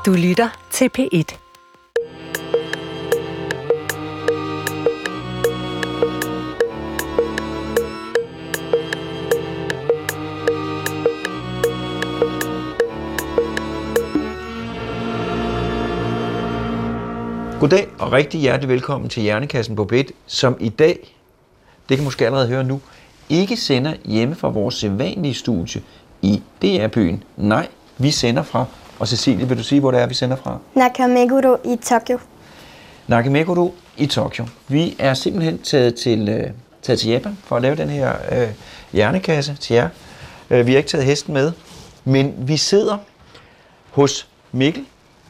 Du lytter til P1. Goddag og rigtig hjertelig velkommen til Hjernekassen på P1, som i dag, det kan måske allerede høre nu, ikke sender hjemme fra vores sædvanlige studie i DR-byen. Nej, vi sender fra, og Cecilie, vil du sige, hvor det er, vi sender fra? Nakameguro i Tokyo. Nakameguro i Tokyo. Vi er simpelthen taget til Japan for at lave den her hjernekasse til jer. Vi har ikke taget hesten med, men vi sidder hos Mikkel.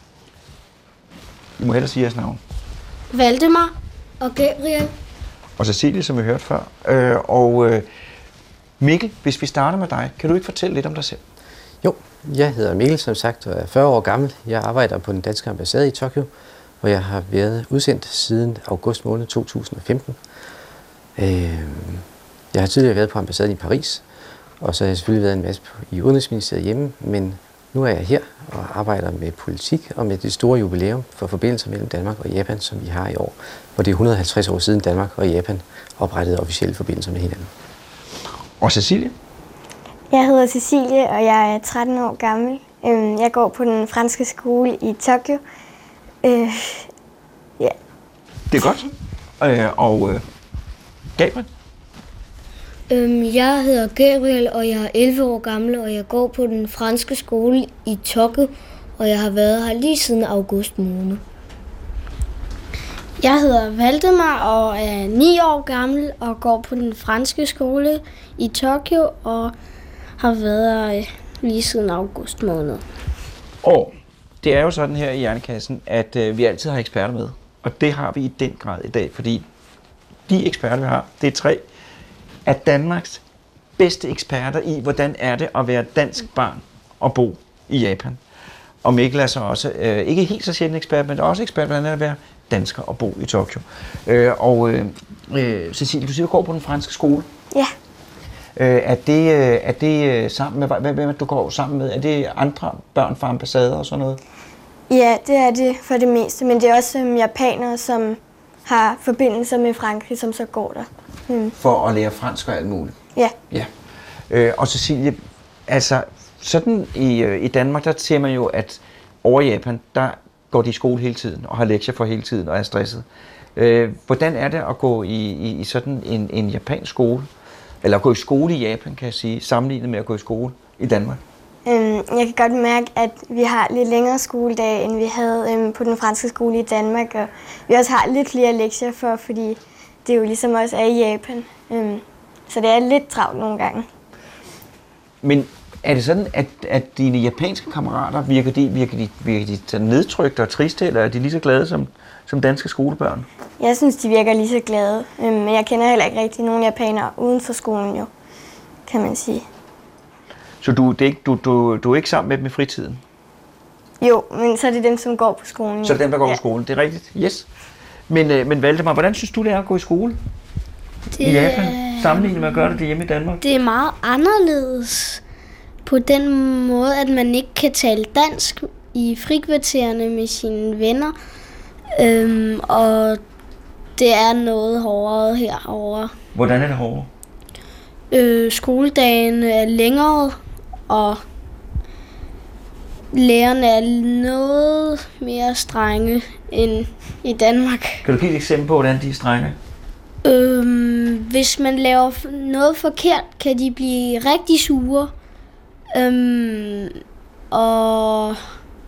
I må hellere sige jeres navn. Valdemar og Gabriel. Og Cecilie, som vi hørte før. Mikkel, hvis vi starter med dig, kan du ikke fortælle lidt om dig selv? Jo, jeg hedder Mikkel, som sagt, og er 40 år gammel. Jeg arbejder på den danske ambassade i Tokyo, hvor jeg har været udsendt siden august måned 2015. Jeg har tidligere været på ambassaden i Paris, og så har jeg selvfølgelig været en masse i Udenrigsministeriet hjemme, men nu er jeg her og arbejder med politik og med det store jubilæum for forbindelser mellem Danmark og Japan, som vi har i år, hvor det er 150 år siden Danmark og Japan oprettede officielle forbindelser med hinanden. Og Cecilie? Jeg hedder Cecilie, og jeg er 13 år gammel. Jeg går på den franske skole i Tokyo. Ja. Det er godt. Gabriel? Jeg hedder Gabriel, og jeg er 11 år gammel, og jeg går på den franske skole i Tokyo, og jeg har været her lige siden august måned. Jeg hedder Valdemar og er 9 år gammel og går på den franske skole i Tokyo og har været her lige siden august måned. Og det er jo sådan her i Hjernekassen, at vi altid har eksperter med. Og det har vi i den grad i dag, fordi de eksperter, vi har, det er 3 af Danmarks bedste eksperter i, hvordan er det at være dansk barn og bo i Japan. Og Mikkel er så også, ikke helt så sjældent ekspert, men også ekspert, hvordan er det at være dansker og bo i Tokyo. Cecilie, du siger, du går på den franske skole. Ja. Er det sammen med, hvem du går sammen med? Er det andre børn fra ambassader og sådan noget? Ja, det er det for det meste, men det er også japanere, som har forbindelser med Frankrig, som så går der. For at lære fransk og alt muligt? Ja. Og Cecilie, altså sådan i Danmark, der ser man jo, at over i Japan, der går de i skole hele tiden og har lektier for hele tiden og er stresset. Hvordan er det at gå i sådan en japansk skole? Eller at gå i skole i Japan, kan jeg sige, sammenlignet med at gå i skole i Danmark? Jeg kan godt mærke, at vi har lidt længere skoledag, end vi havde på den franske skole i Danmark. Og vi også har lidt flere lektier for, fordi det jo ligesom også er i Japan. Så det er lidt travlt nogle gange. Men er det sådan, at dine japanske kammerater virker de nedtrykte og triste, eller er de lige så glade som danske skolebørn? Jeg synes, de virker lige så glade, men jeg kender heller ikke rigtig nogen japanere uden for skolen, jo, kan man sige. Så du er ikke sammen med dem i fritiden? Jo, men så er det dem, som går på skolen. Så er det dem, der går på skolen, det er rigtigt? Yes. Men Valdemar, hvordan synes du, det er at gå i skole i Japan, sammenlignet med at gøre det hjemme i Danmark? Det er meget anderledes på den måde, at man ikke kan tale dansk i frikvartererne med sine venner. Og det er noget hårdere herovre. Hvordan er det hårdere? Skoledagen er længere, og lærerne er noget mere strenge end i Danmark. Kan du give et eksempel på, hvordan de er strenge? Hvis man laver noget forkert, kan de blive rigtig sure. Og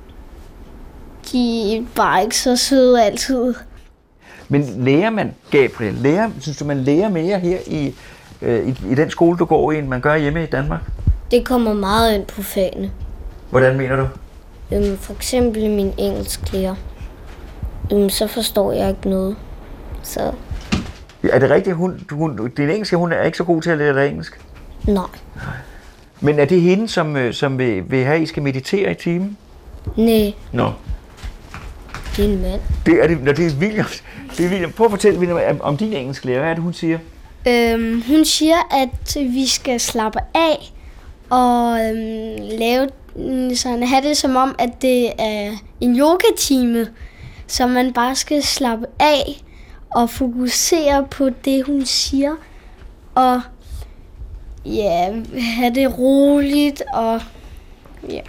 de er bare ikke så søde altid. Men lærer man, Gabriel, synes du, man lærer mere her i den skole, du går i, end man gør hjemme i Danmark? Det kommer meget ind på fagene. Hvordan mener du? For eksempel min engelsklærer. Så forstår jeg ikke noget. Så. Er det rigtigt, din engelske, hun er ikke så god til at lære dig engelsk? Nej. Men er det hende, som vil have, at I skal meditere i timen? Nej. Nå. Det er en mand. Det er William. Prøv at fortælle, William, om din engelsklærer. Hvad er det, hun siger? Hun siger, at vi skal slappe af og lave sådan have det som om, at det er en yogatime, så man bare skal slappe af og fokusere på det, hun siger, og ja, have det roligt, og ja.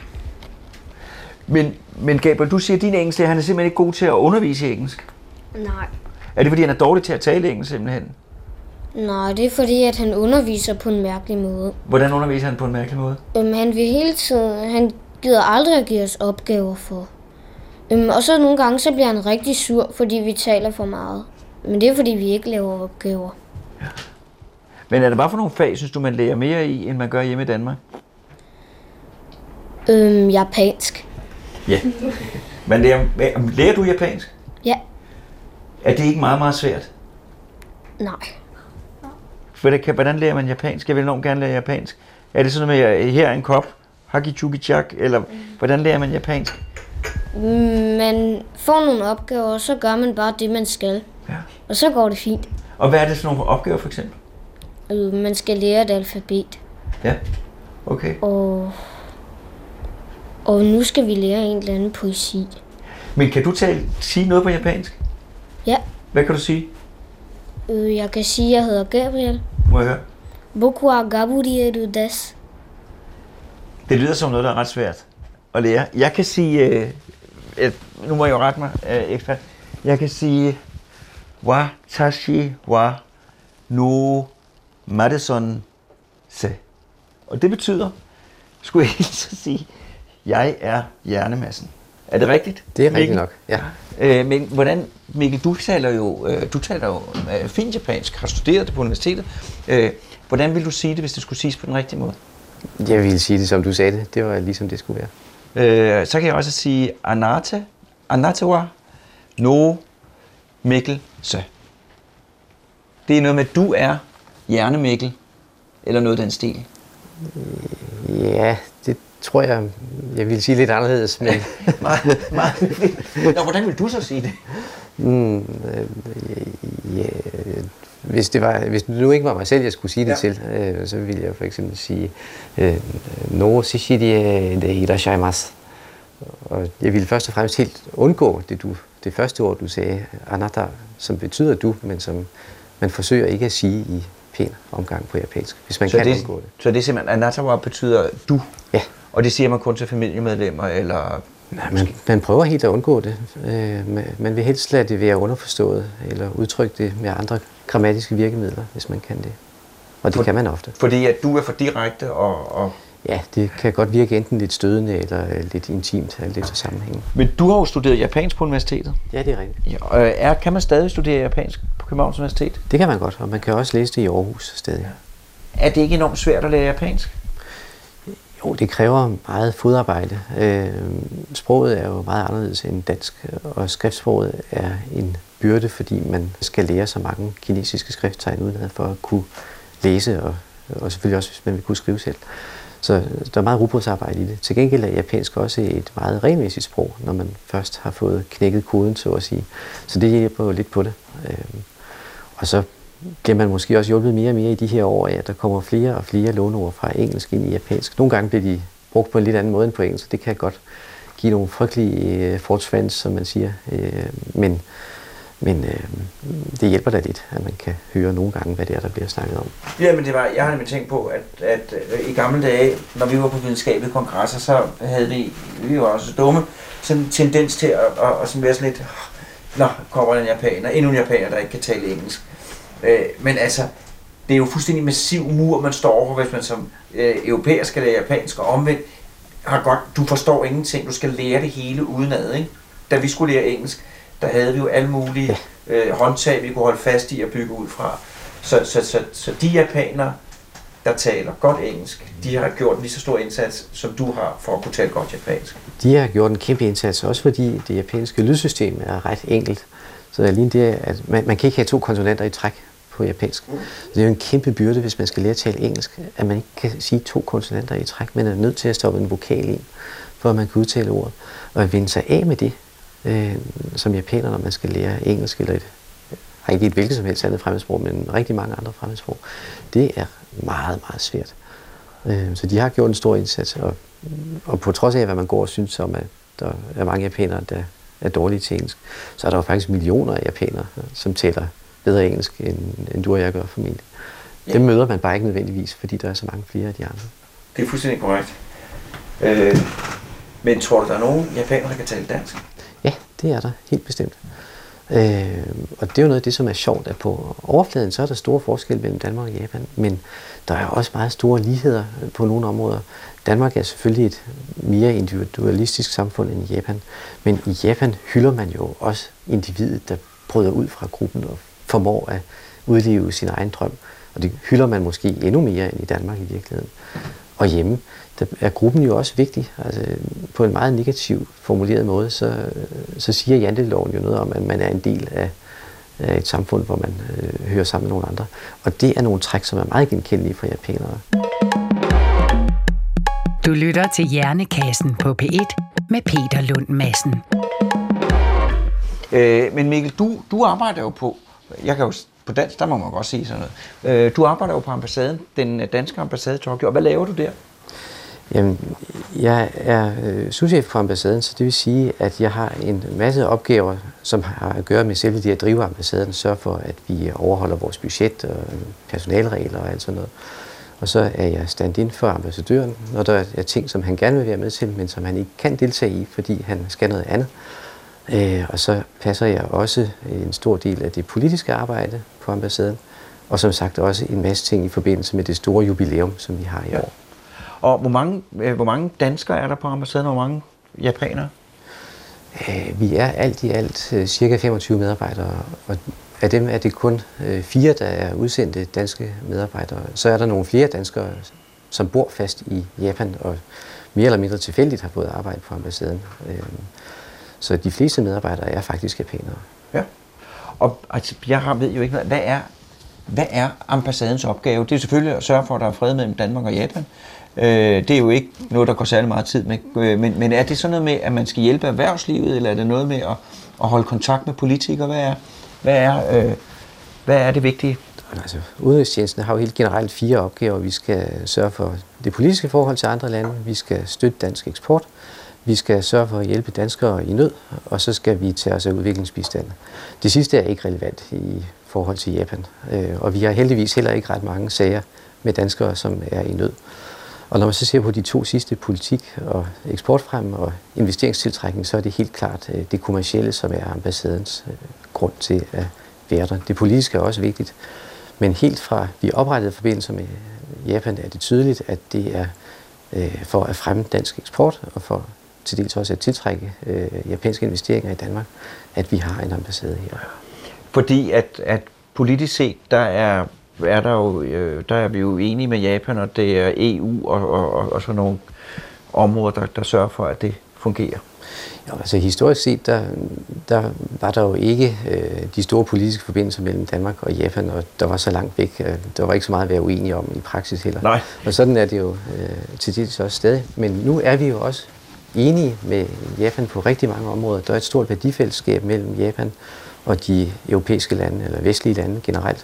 Men Gabriel, du siger, at din engelsklærer, han er simpelthen ikke god til at undervise i engelsk. Nej. Er det, fordi han er dårlig til at tale engelsk simpelthen? Nej, det er fordi, at han underviser på en mærkelig måde. Hvordan underviser han på en mærkelig måde? Han vil hele tiden, han gider aldrig at give os opgaver for. Og så nogle gange, så bliver han rigtig sur, fordi vi taler for meget. Men det er fordi, vi ikke laver opgaver. Ja. Men er det bare for nogle fag, synes du, man lærer mere i, end man gør hjemme i Danmark? Japansk. Ja. Lærer du japansk? Ja. Er det ikke meget, meget svært? Nej. Hvordan lærer man japansk? Jeg vil enormt gerne lære japansk. Er det sådan noget med, her er en kop, haki-chuki-chak, eller hvordan lærer man japansk? Man får nogle opgaver, og så gør man bare det, man skal. Ja. Og så går det fint. Og hvad er det for nogle opgaver, for eksempel? Man skal lære et alfabet. Ja, okay. Og nu skal vi lære en eller anden poesi. Men kan du sige noget på japansk? Ja. Hvad kan du sige? Jeg kan sige, at jeg hedder Gabriel. Må jeg høre? Boku wa Gabriel desu. Det lyder som noget, der er ret svært at lære. Jeg kan sige, nu må jeg jo rette mig, ekspert. Jeg kan sige, watashi wa no Madison se. Og det betyder, skulle jeg så sige, jeg er hjernemassen. Er det rigtigt? Det er rigtigt nok, ja. Men hvordan, Mikkel, du taler jo fint japansk, har studeret det på universitetet. Hvordan vil du sige det, hvis det skulle siges på den rigtige måde? Jeg ville sige det, som du sagde det. Det var ligesom det skulle være. Så kan jeg også sige anata wa no Mikkel se. Det er noget med, at du er Hjerne-Mikkel, eller noget af den stil. Ja, det tror jeg ville sige lidt anderledes. Men meget. Nå, hvordan vil du så sige det? Hvis det nu ikke var mig selv, jeg skulle sige det til, så ville jeg for eksempel sige no shishiri de irashaimasu. Og jeg ville først og fremmest helt undgå det første ord, du sagde, anata, som betyder du, men som man forsøger ikke at sige i pæn omgang på japansk, hvis man kan undgå det. Så det er simpelthen, anata betyder du? Ja. Og det siger man kun til familiemedlemmer, eller? Nej, man prøver helt at undgå det. Man vil helst lade det være underforstået, eller udtrykke det med andre grammatiske virkemidler, hvis man kan det. Og det kan man ofte. Fordi at du er for direkte og... Ja, det kan godt virke enten lidt stødende eller lidt intimt, lidt til sammenhængen. Men du har jo studeret japansk på universitetet. Ja, det er rigtigt. Ja, kan man stadig studere japansk på Københavns Universitet? Det kan man godt, og man kan også læse det i Aarhus stadig. Ja. Er det ikke enormt svært at lære japansk? Jo, det kræver meget fodarbejde. Sproget er jo meget anderledes end dansk, og skriftsproget er en byrde, fordi man skal lære så mange kinesiske skrifttegn uden for at kunne læse, og selvfølgelig også, hvis man vil kunne skrive selv. Så der er meget rugbrødsarbejde i det. Til gengæld er japansk også et meget regelmæssigt sprog, når man først har fået knækket koden, så at sige. Så det hjælper jo lidt på det. Og så bliver man måske også hjulpet mere og mere i de her år af, at der kommer flere og flere låneord fra engelsk ind i japansk. Nogle gange bliver de brugt på en lidt anden måde end på engelsk. Det kan godt give nogle frygtelige fortrends, som man siger. Men det hjælper da lidt, at man kan høre nogle gange, hvad det er, der bliver snakket om. Ja, men jeg har nemlig tænkt på, at i gamle dage, når vi var på videnskabelige kongresser, så havde vi var også dumme, sådan en tendens til at sådan være sådan lidt, kommer der en japaner, endnu en japaner, der ikke kan tale engelsk. Men altså, det er jo fuldstændig massiv mur, man står over, hvis man som europæer skal lære japansk, og omvendt du forstår ingenting, du skal lære det hele udenad, ikke? Da vi skulle lære engelsk, der havde vi jo alle mulige håndtag, vi kunne holde fast i og bygge ud fra. Så de japanere, der taler godt engelsk, de har gjort en lige så stor indsats, som du har for at kunne tale godt japansk. De har gjort en kæmpe indsats, også fordi det japanske lydsystem er ret enkelt. Så det er lige det, at man kan ikke have 2 konsonanter i træk på japansk. Så det er jo en kæmpe byrde, hvis man skal lære at tale engelsk, at man ikke kan sige 2 konsonanter i træk, men er nødt til at stoppe en vokal i, for at man kan udtale ordet. Og at vende sig af med det, som japaner, når man skal lære engelsk eller ikke et hvilket som helst andet fremmedsprog, men rigtig mange andre fremmedsprog, det er meget, meget svært. Så de har gjort en stor indsats, og Og på trods af, hvad man går og synes om, at der er mange japanere, der er dårlige til engelsk, så er der jo faktisk millioner af japanere, som taler bedre engelsk, end du og jeg gør formentlig. Ja. Dem møder man bare ikke nødvendigvis, fordi der er så mange flere af de andre. Det er fuldstændig korrekt. Men tror du, der er nogen japanere, der kan tale dansk? Ja, det er der helt bestemt. Og det er jo noget af det, som er sjovt, at på overfladen, så er der store forskelle mellem Danmark og Japan, men der er også meget store ligheder på nogle områder. Danmark er selvfølgelig et mere individualistisk samfund end i Japan, men i Japan hylder man jo også individet, der bryder ud fra gruppen og formår at udleve sin egen drøm. Og det hylder man måske endnu mere end i Danmark i virkeligheden. Og hjemme, der er gruppen jo også vigtig. Altså, på en meget negativ formuleret måde, så siger janteloven jo noget om, at man er en del af et samfund, hvor man hører sammen med nogle andre. Og det er nogle træk, som er meget genkendelige for japanere. Du lytter til Hjernekassen på P1 med Peter Lund Madsen. Men Mikkel, du arbejder jo på, jeg kan jo på dansk, der må man godt sige sådan noget. Du arbejder jo på ambassaden, den danske ambassade i Tokyo, og hvad laver du der? Jamen, jeg er souschef på ambassaden, så det vil sige, at jeg har en masse opgaver, som har at gøre med selve det at drive ambassaden, sørge for, at vi overholder vores budget og personalregler og alt sådan noget. Og så er jeg stand-in for ambassadøren, når der er ting, som han gerne vil være med til, men som han ikke kan deltage i, fordi han skal noget andet. Og så passer jeg også en stor del af det politiske arbejde på ambassaden, og som sagt også en masse ting i forbindelse med det store jubilæum, som vi har i år. Og hvor mange danskere er der på ambassaden, og hvor mange japanere? Vi er alt i alt cirka 25 medarbejdere, og af dem er det kun 4, der er udsendte danske medarbejdere. Så er der nogle flere danskere, som bor fast i Japan, og mere eller mindre tilfældigt har fået arbejde på ambassaden. Så de fleste medarbejdere er faktisk japanere. Ja. Og altså, ved jo ikke noget. Hvad er ambassadens opgave? Det er selvfølgelig at sørge for, at der er fred mellem Danmark og Japan. Det er jo ikke noget, der går særlig meget tid med. Men er det sådan noget med, at man skal hjælpe erhvervslivet, eller er det noget med at holde kontakt med politikere? Hvad er det vigtige? Altså, udenrigstjenesten har jo helt generelt 4 opgaver. Vi skal sørge for det politiske forhold til andre lande. Vi skal støtte dansk eksport. Vi skal sørge for at hjælpe danskere i nød, og så skal vi tage os af udviklingsbistand. Det sidste er ikke relevant i forhold til Japan, og vi har heldigvis heller ikke ret mange sager med danskere, som er i nød. Og når man så ser på de 2 sidste, politik og eksportfremme og investeringstiltrækning, så er det helt klart det kommercielle, som er ambassadens grund til at være der. Det politiske er også vigtigt, men helt fra vi oprettede forbindelser med Japan, er det tydeligt, at det er for at fremme dansk eksport og for til dels også at tiltrække japanske investeringer i Danmark, at vi har en ambassade her. Fordi at politisk set, der er vi jo enige med Japan, og det er EU og sådan nogle områder, der sørger for, at det fungerer. Ja, altså historisk set, der var der jo ikke de store politiske forbindelser mellem Danmark og Japan, og der var så langt væk. Der var ikke så meget at være uenige om i praksis heller. Nej. Og sådan er det jo til dels også stadig. Men nu er vi jo også enige med Japan på rigtig mange områder. Der er et stort værdifællesskab mellem Japan og de europæiske lande, eller vestlige lande generelt.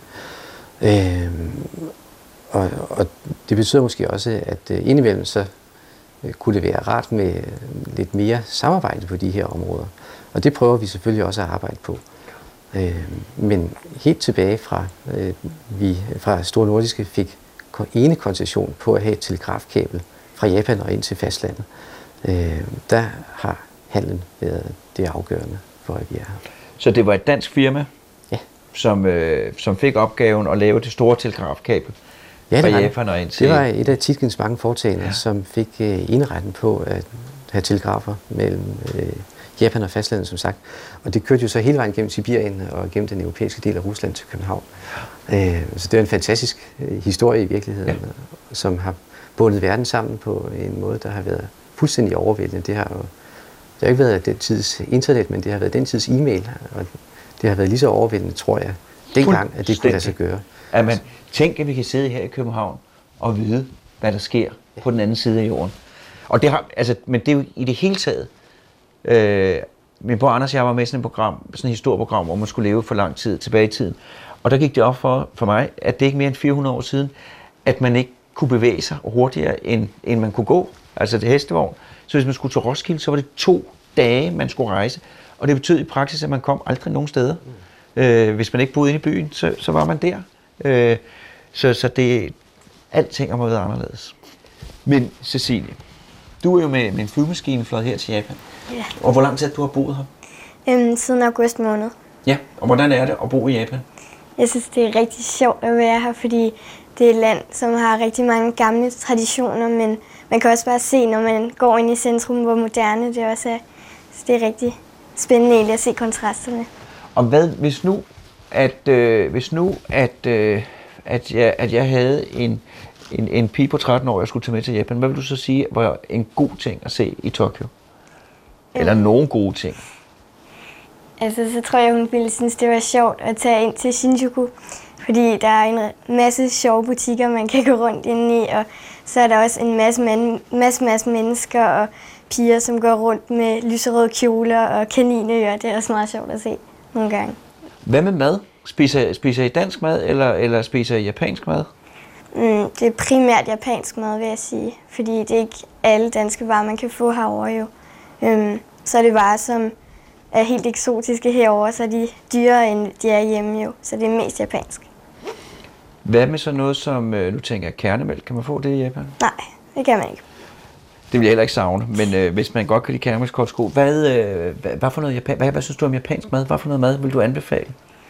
Og det betyder måske også, at indimellem så kunne det være rart med lidt mere samarbejde på de her områder. Og det prøver vi selvfølgelig også at arbejde på. Men helt tilbage fra, vi fra Store Nordiske fik ene koncession på at have et telegrafkabel fra Japan og ind til fastlandet, der har handlen været det afgørende for, at vi er her. Så det var et dansk firma, ja, som fik opgaven at lave det store telegrafkabel fra Japan og ind til... Det var et af Tietgens mange foretagender, som fik eneretten på at have telegrafer mellem Japan og fastlandet, som sagt. Og det kørte jo så hele vejen gennem Sibirien og gennem den europæiske del af Rusland til København. Så det er en fantastisk historie i virkeligheden, som har bundet verden sammen på en måde, der har været fuldstændig overvældende. Det har ikke været den tids internet, men det har været den tids e-mail, og det har været lige så overvældende, tror jeg, dengang, at det kunne lade sig gøre. At man tænker, at vi kan sidde her i København og vide, hvad der sker på den anden side af jorden. Og det har, altså, men det er jo i det hele taget. Min bror Anders og jeg var med i sådan et historieprogram, hvor man skulle leve for lang tid tilbage i tiden. Og der gik det op for mig, at det ikke mere end 400 år siden, at man ikke kunne bevæge sig hurtigere, end man kunne gå. altså det hestevogn. Så hvis man skulle til Roskilde, så var det 2 dage, man skulle rejse. Og det betød i praksis, at man kom aldrig nogen steder. Hvis man ikke boede inde i byen, så var man der. Så det, alting har været anderledes. Men Cecilie, du er jo med en flyvemaskine fløjet her til Japan. Ja. Og hvor lang tid du har boet her? Siden august måned. Ja, og hvordan er det at bo i Japan? Jeg synes, det er rigtig sjovt at være her, fordi det er et land, som har rigtig mange gamle traditioner, men man kan også bare se, når man går ind i centrum, hvor moderne det også er. Så det er rigtig spændende egentlig at se kontrasterne. Og hvad, hvis nu at jeg havde en pige på 13 år, jeg skulle tage med til Japan, hvad vil du så sige var en god ting at se i Tokyo? Eller nogle gode ting? Altså, så tror jeg, hun ville synes, det var sjovt at tage ind til Shinjuku, fordi der er en masse sjove butikker, man kan gå rundt inde i, og så er der også en masse mennesker og piger, som går rundt med lyserøde kjoler og kaninører. Det er også meget sjovt at se nogle gange. Hvad med mad? Spiser I dansk mad, eller spiser I japansk mad? Det er primært japansk mad, vil jeg sige, fordi det er ikke alle danske varer, man kan få herovre jo. Så er det varer, som er helt eksotiske herovre, så er de dyrere, end de er hjemme jo. Så det er mest japansk. Hvad med så noget som, nu tænker jeg, kernemælk? Kan man få det i Japan? Nej, det kan man ikke. Det vil jeg heller ikke savne, men hvis man godt kan lide kernemælkskostsko, hvad for noget hvad synes du om japansk mad? Hvad for noget mad vil du anbefale?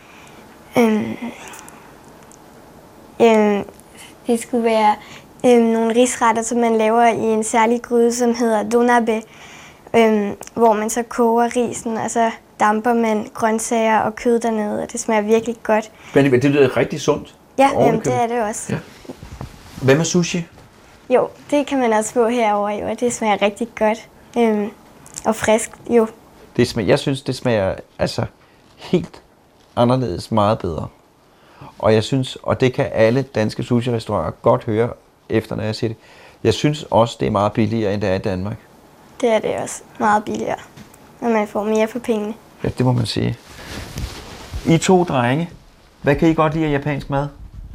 Det skulle være nogle risretter, som man laver i en særlig gryde, som hedder donabe, hvor man så koger risen, og så damper man grøntsager og kød dernede, og det smager virkelig godt. Men det lyder rigtig sundt. Ja, det er det også. Ja. Hvad med sushi? Jo, det kan man også få herovre, jo, og det smager rigtig godt og frisk, jo. Jeg synes, det smager altså helt anderledes meget bedre. Og jeg synes, og det kan alle danske sushi-restauranter godt høre efter, når jeg siger det, jeg synes også, det er meget billigere, end det er i Danmark. Det er det også meget billigere, når man får mere for pengene. Ja, det må man sige. I 2 drenge, hvad kan I godt lide af japansk mad?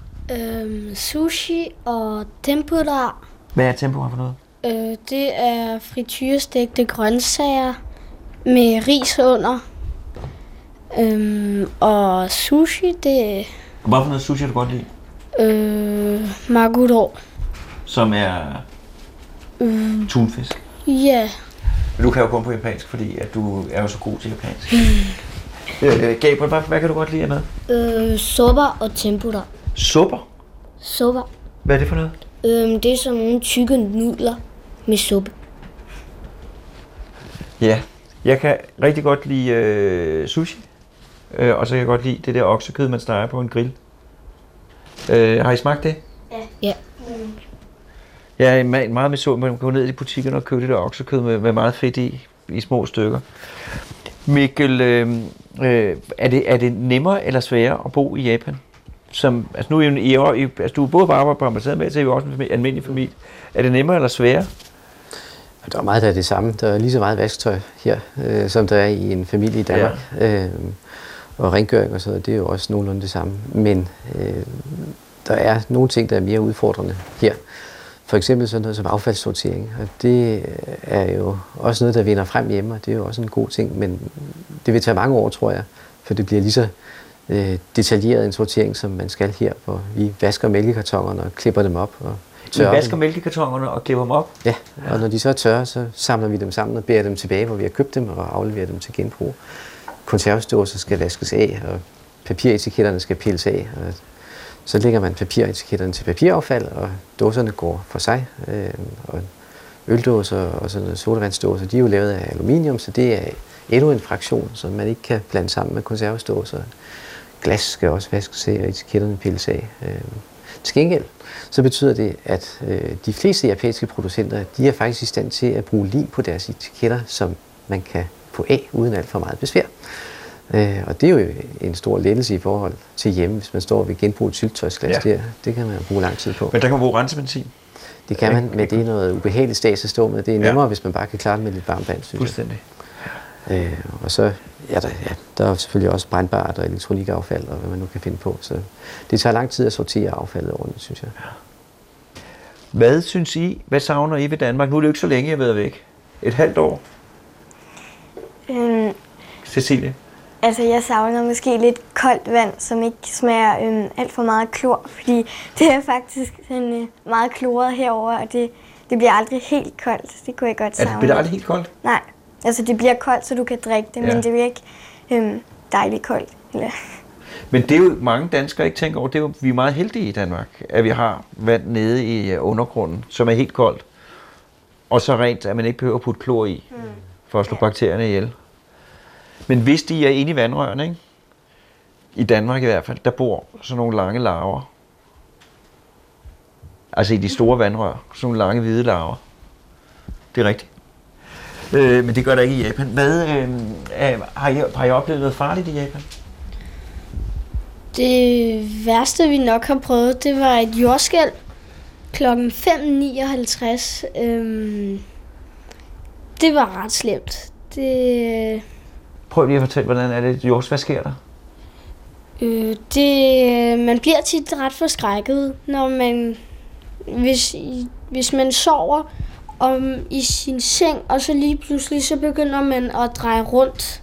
Sushi og tempura. Hvad er tempura for noget? Det er frityrestegte grøntsager med ris under. Og sushi, det Hvad for noget sushi du godt lide? maguro. Som er tunfisk. Ja. Du kan jo kun på japansk, fordi at du er jo så god til japansk. Gabriel, hvad kan du godt lide af mad? Soba og tempura. Supper? Soba. Hvad er det for noget? Det er sådan nogle tykke nudler med suppe. Ja, jeg kan rigtig godt lide sushi. Og så kan jeg godt lide det der oksekød, man steger på en grill. Har I smagt det? Ja. Jeg er meget med så, man kan gå ned i butikkerne og købe det der oksekød med meget fedt i små stykker. Mikkel, er det nemmere eller sværere at bo i Japan? Altså nu er du både på arbejde på ambassaden med, så er jo også en almindelig familie. Er det nemmere eller sværere? Der er meget af det samme. Der er lige så meget vasketøj her, som der er i en familie i Danmark. Ja. Og rengøring og sådan, det er jo også nogenlunde det samme. Men der er nogle ting, der er mere udfordrende her. For eksempel sådan noget som affaldssortering. Og det er jo også noget, der vinder frem hjemme, og det er jo også en god ting. Men det vil tage mange år, tror jeg, for det bliver lige så detaljeret en sortering, som man skal her, hvor vi vasker mælkekartonerne og klipper dem op og tørrer. Vi vasker mælkekartonerne og klipper dem op? Ja, og når de så er tørre, så samler vi dem sammen og bærer dem tilbage, hvor vi har købt dem, og afleverer dem til genbrug. Konservesdåser skal vaskes af, og papiretiketterne skal pilles af. Og så lægger man papiretiketterne til papiraffald, og dåserne går for sig. Og øldåser og sådan sodavandsdåser, de er jo lavet af aluminium, så det er endnu en fraktion, som man ikke kan blande sammen med konservesdåser. Glas skal også vaskes af, og etiketterne pilles af. Til gengæld så betyder det, at de fleste japanske producenter, de er faktisk i stand til at bruge lim på deres etiketter, som man kan få af uden alt for meget besvær. Og det er jo en stor lettelse i forhold til hjemme, hvis man står ved genbruget syltetøjsglas der. Det kan man bruge lang tid på. Men der kan man bruge rensebenzin? Det kan man, men det er noget ubehageligt stats at stå med. Det er nemmere, hvis man bare kan klare det med lidt varmt vand, synes jeg. Fuldstændig. Og så der er selvfølgelig også brændbart og elektronikaffald og hvad man nu kan finde på. Så det tager lang tid at sortere affaldet ordentligt, synes jeg. Hvad synes I? Hvad savner I ved Danmark? Nu er det jo ikke så længe, jeg har været væk. Et halvt år. Cecilie? Altså, jeg savner måske lidt koldt vand, som ikke smager alt for meget klor, fordi det er faktisk sådan, meget kloret herover, og det bliver aldrig helt koldt. Det kunne jeg godt savne. Bliver det aldrig helt koldt? Nej, altså det bliver koldt, så du kan drikke det, men det bliver ikke dejligt koldt. Eller. Men det er jo mange danskere ikke tænker over, det er jo, vi er meget heldige i Danmark, at vi har vand nede i undergrunden, som er helt koldt, og så rent, at man ikke behøver at putte klor i, for at slå bakterierne ihjel. Men hvis de er inde i vandrørene, ikke? I Danmark i hvert fald, der bor sådan nogle lange larver. Altså i de store vandrør, sådan nogle lange hvide larver. Det er rigtigt. Men det gør der ikke i Japan. Hvad, har I oplevet noget farligt i Japan? Det værste, vi nok har prøvet, det var et jordskælv klokken 5:59. Det var ret slemt. Prøv lige at fortælle, hvordan er det hvad sker der? Man bliver tit ret forskrækket, når hvis man sover i sin seng, og så lige pludselig så begynder man at dreje rundt.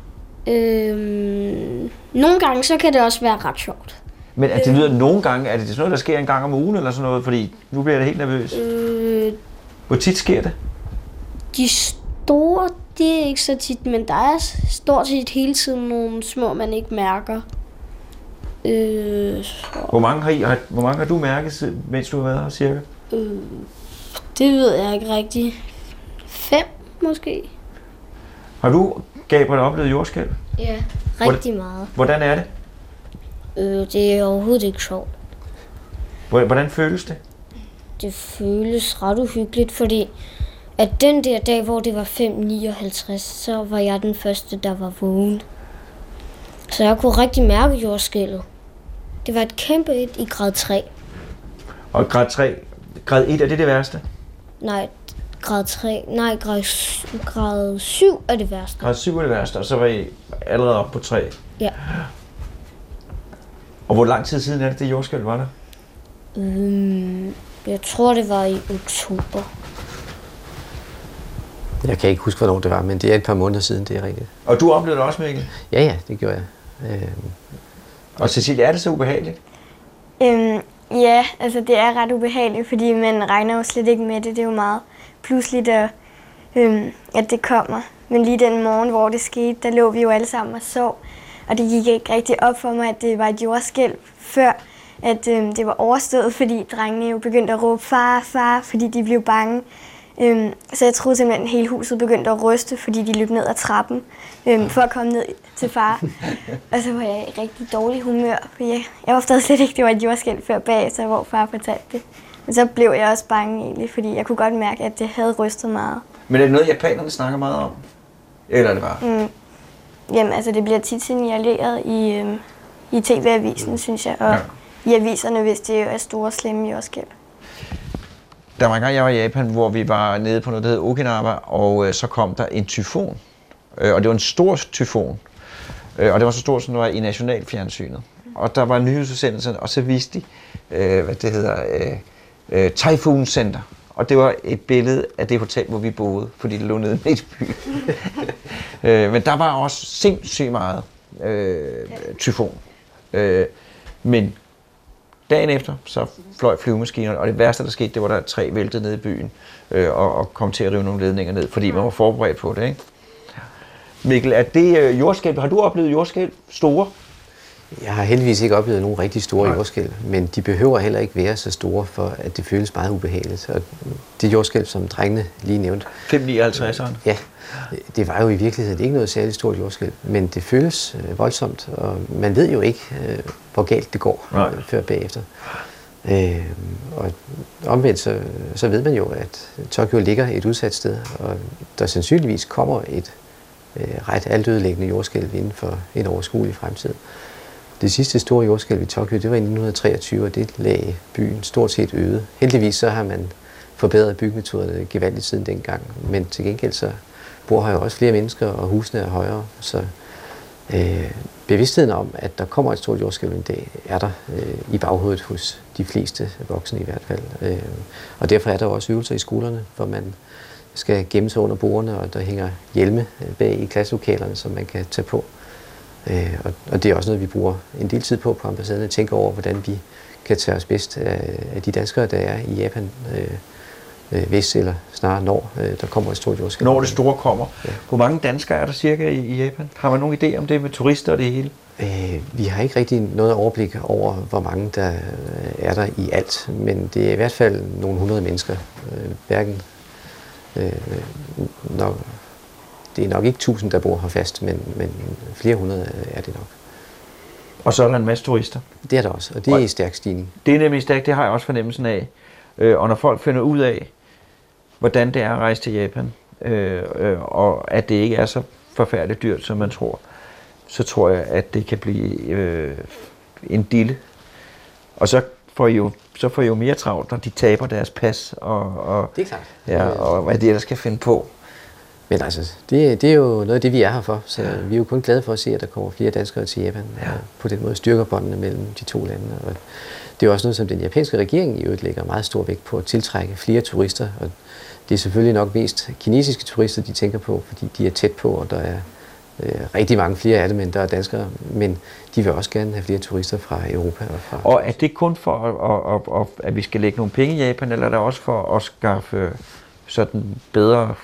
Nogle gange så kan det også være ret sjovt. Men at det lyder nogle gange, er det sådan noget, der sker en gang om ugen eller sådan noget? Fordi nu bliver jeg helt nervøs. Hvor tit sker det? De store, det er ikke så tit, men der er stort set hele tiden nogle små, man ikke mærker. Hvor mange har du mærket, mens du har været her, cirka? Det ved jeg ikke rigtigt. 5 måske. Har du, Gabriel, oplevet jordskælv? Ja, rigtig meget. Hvordan er det? Det er overhovedet ikke sjovt. Hvordan føles det? Det føles ret uhyggeligt, fordi at den der dag, hvor det var 5:59, så var jeg den første, der var vågen. Så jeg kunne rigtig mærke jordskælvet. Det var et kæmpe et i grad 3. Og grad 3, grad 1, er det værste? Nej, grad 3. Nej, grad 7 er det værste. Grad 7 er det værste, og så var I allerede oppe på 3? Ja. Og hvor lang tid siden er det jordskælv var der? Jeg tror, det var i oktober. Jeg kan ikke huske, hvornår det var, men det er et par måneder siden, det er rigtigt. Og du oplevede det også, Mikkel? Ja, det gjorde jeg. Og Cecilie, er det så ubehageligt? Ja, altså det er ret ubehageligt, fordi man regner jo slet ikke med det. Det er jo meget pludseligt, at det kommer. Men lige den morgen, hvor det skete, der lå vi jo alle sammen og sov. Og det gik ikke rigtig op for mig, at det var et jordskælv, før at det var overstået, fordi drengene jo begyndte at råbe far, far, fordi de blev bange. Så jeg troede simpelthen, at hele huset begyndte at ryste, fordi de løb ned ad trappen for at komme ned til far. Og så var jeg i rigtig dårlig humør, for jeg opdagede slet ikke, at det var et jordskælv før bagefter, hvor far fortalte det. Men så blev jeg også bange egentlig, fordi jeg kunne godt mærke, at det havde rystet meget. Men er det noget, japanerne snakker meget om? Eller er det bare? Jamen, altså det bliver tit signaleret i TV-avisen, synes jeg, og i aviserne, hvis det er store, slemme jordskælv. Der var en gang, jeg var i Japan, hvor vi var nede på noget, der hed Okinawa, og så kom der en tyfon. Og det var en stor tyfon. Og det var så stort, som det var i nationalfjernsynet. Og der var nyhedsudsendelser, og så viste de, hvad det hedder, Typhoon Center. Og det var et billede af det hotel, hvor vi boede, fordi det lå nede midt i byen. Men der var også sindssygt meget tyfon. Men dagen efter, så fløj flyvemaskinerne, og det værste, der skete, det var, der 3 væltede ned i byen, og kom til at rive nogle ledninger ned, fordi man var forberedt på det, ikke? Mikkel, er det jordskælv? Har du oplevet jordskælv store? Jeg har heldigvis ikke oplevet nogle rigtig store jordskælv, men de behøver heller ikke være så store, for at det føles meget ubehageligt. Og det jordskælv, som drengene lige nævnte. 5,59'eren? Ja, det var jo i virkeligheden ikke noget særligt stort jordskælv, men det føles voldsomt, og man ved jo ikke, hvor galt det går før bagefter. Og omvendt så ved man jo, at Tokyo ligger et udsat sted, og der sandsynligvis kommer et ret altødelæggende jordskælv inden for en overskuelig fremtid. Det sidste store jordskælv i Tokyo, det var i 1923, og det lagde byen stort set øde. Heldigvis så har man forbedret byggemetoderne gevaldigt siden dengang, men til gengæld så bor her jo også flere mennesker, og husene er højere, så bevidstheden om, at der kommer et stort jordskælv en dag, er der i baghovedet hos de fleste voksne i hvert fald. Og derfor er der også øvelser i skolerne, hvor man skal gemme sig under bordene, og der hænger hjelme bag i klasselokalerne, som man kan tage på. Og det er også noget, vi bruger en del tid på ambassaden, at tænke over, hvordan vi kan tage os bedst af de danskere, der er i Japan, hvis eller snarere når der kommer et stort jordskælv. Når det store kommer. Ja. Hvor mange danskere er der cirka i Japan? Har man nogen idé om det med turister og det hele? Vi har ikke rigtig noget overblik over, hvor mange der er der i alt, men det er i hvert fald nogle 100 mennesker. Det er nok ikke 1000, der bor her fast, men flere hundrede er det nok. Og så er der en masse turister? Det er der også, og det er i stærk stigning. Det er nemlig stærkt, det har jeg også fornemmelsen af. Og når folk finder ud af, hvordan det er at rejse til Japan, og at det ikke er så forfærdeligt dyrt, som man tror, så tror jeg, at det kan blive en dille. Og så får I jo mere travlt, når de taber deres pas, og det er klart. Ja, og hvad de ellers skal finde på. Men altså, det er jo noget af det, vi er her for, så vi er jo kun glade for at se, at der kommer flere danskere til Japan, og på den måde styrker båndene mellem de to lande. Og det er også noget, som den japanske regering i øvrigt lægger meget stor vægt på at tiltrække flere turister, og det er selvfølgelig nok mest kinesiske turister, de tænker på, fordi de er tæt på, og der er rigtig mange flere af dem, end der er danskere, men de vil også gerne have flere turister fra Europa. Og er det kun for, at vi skal lægge nogle penge i Japan, eller er det også for at skaffe sådan bedre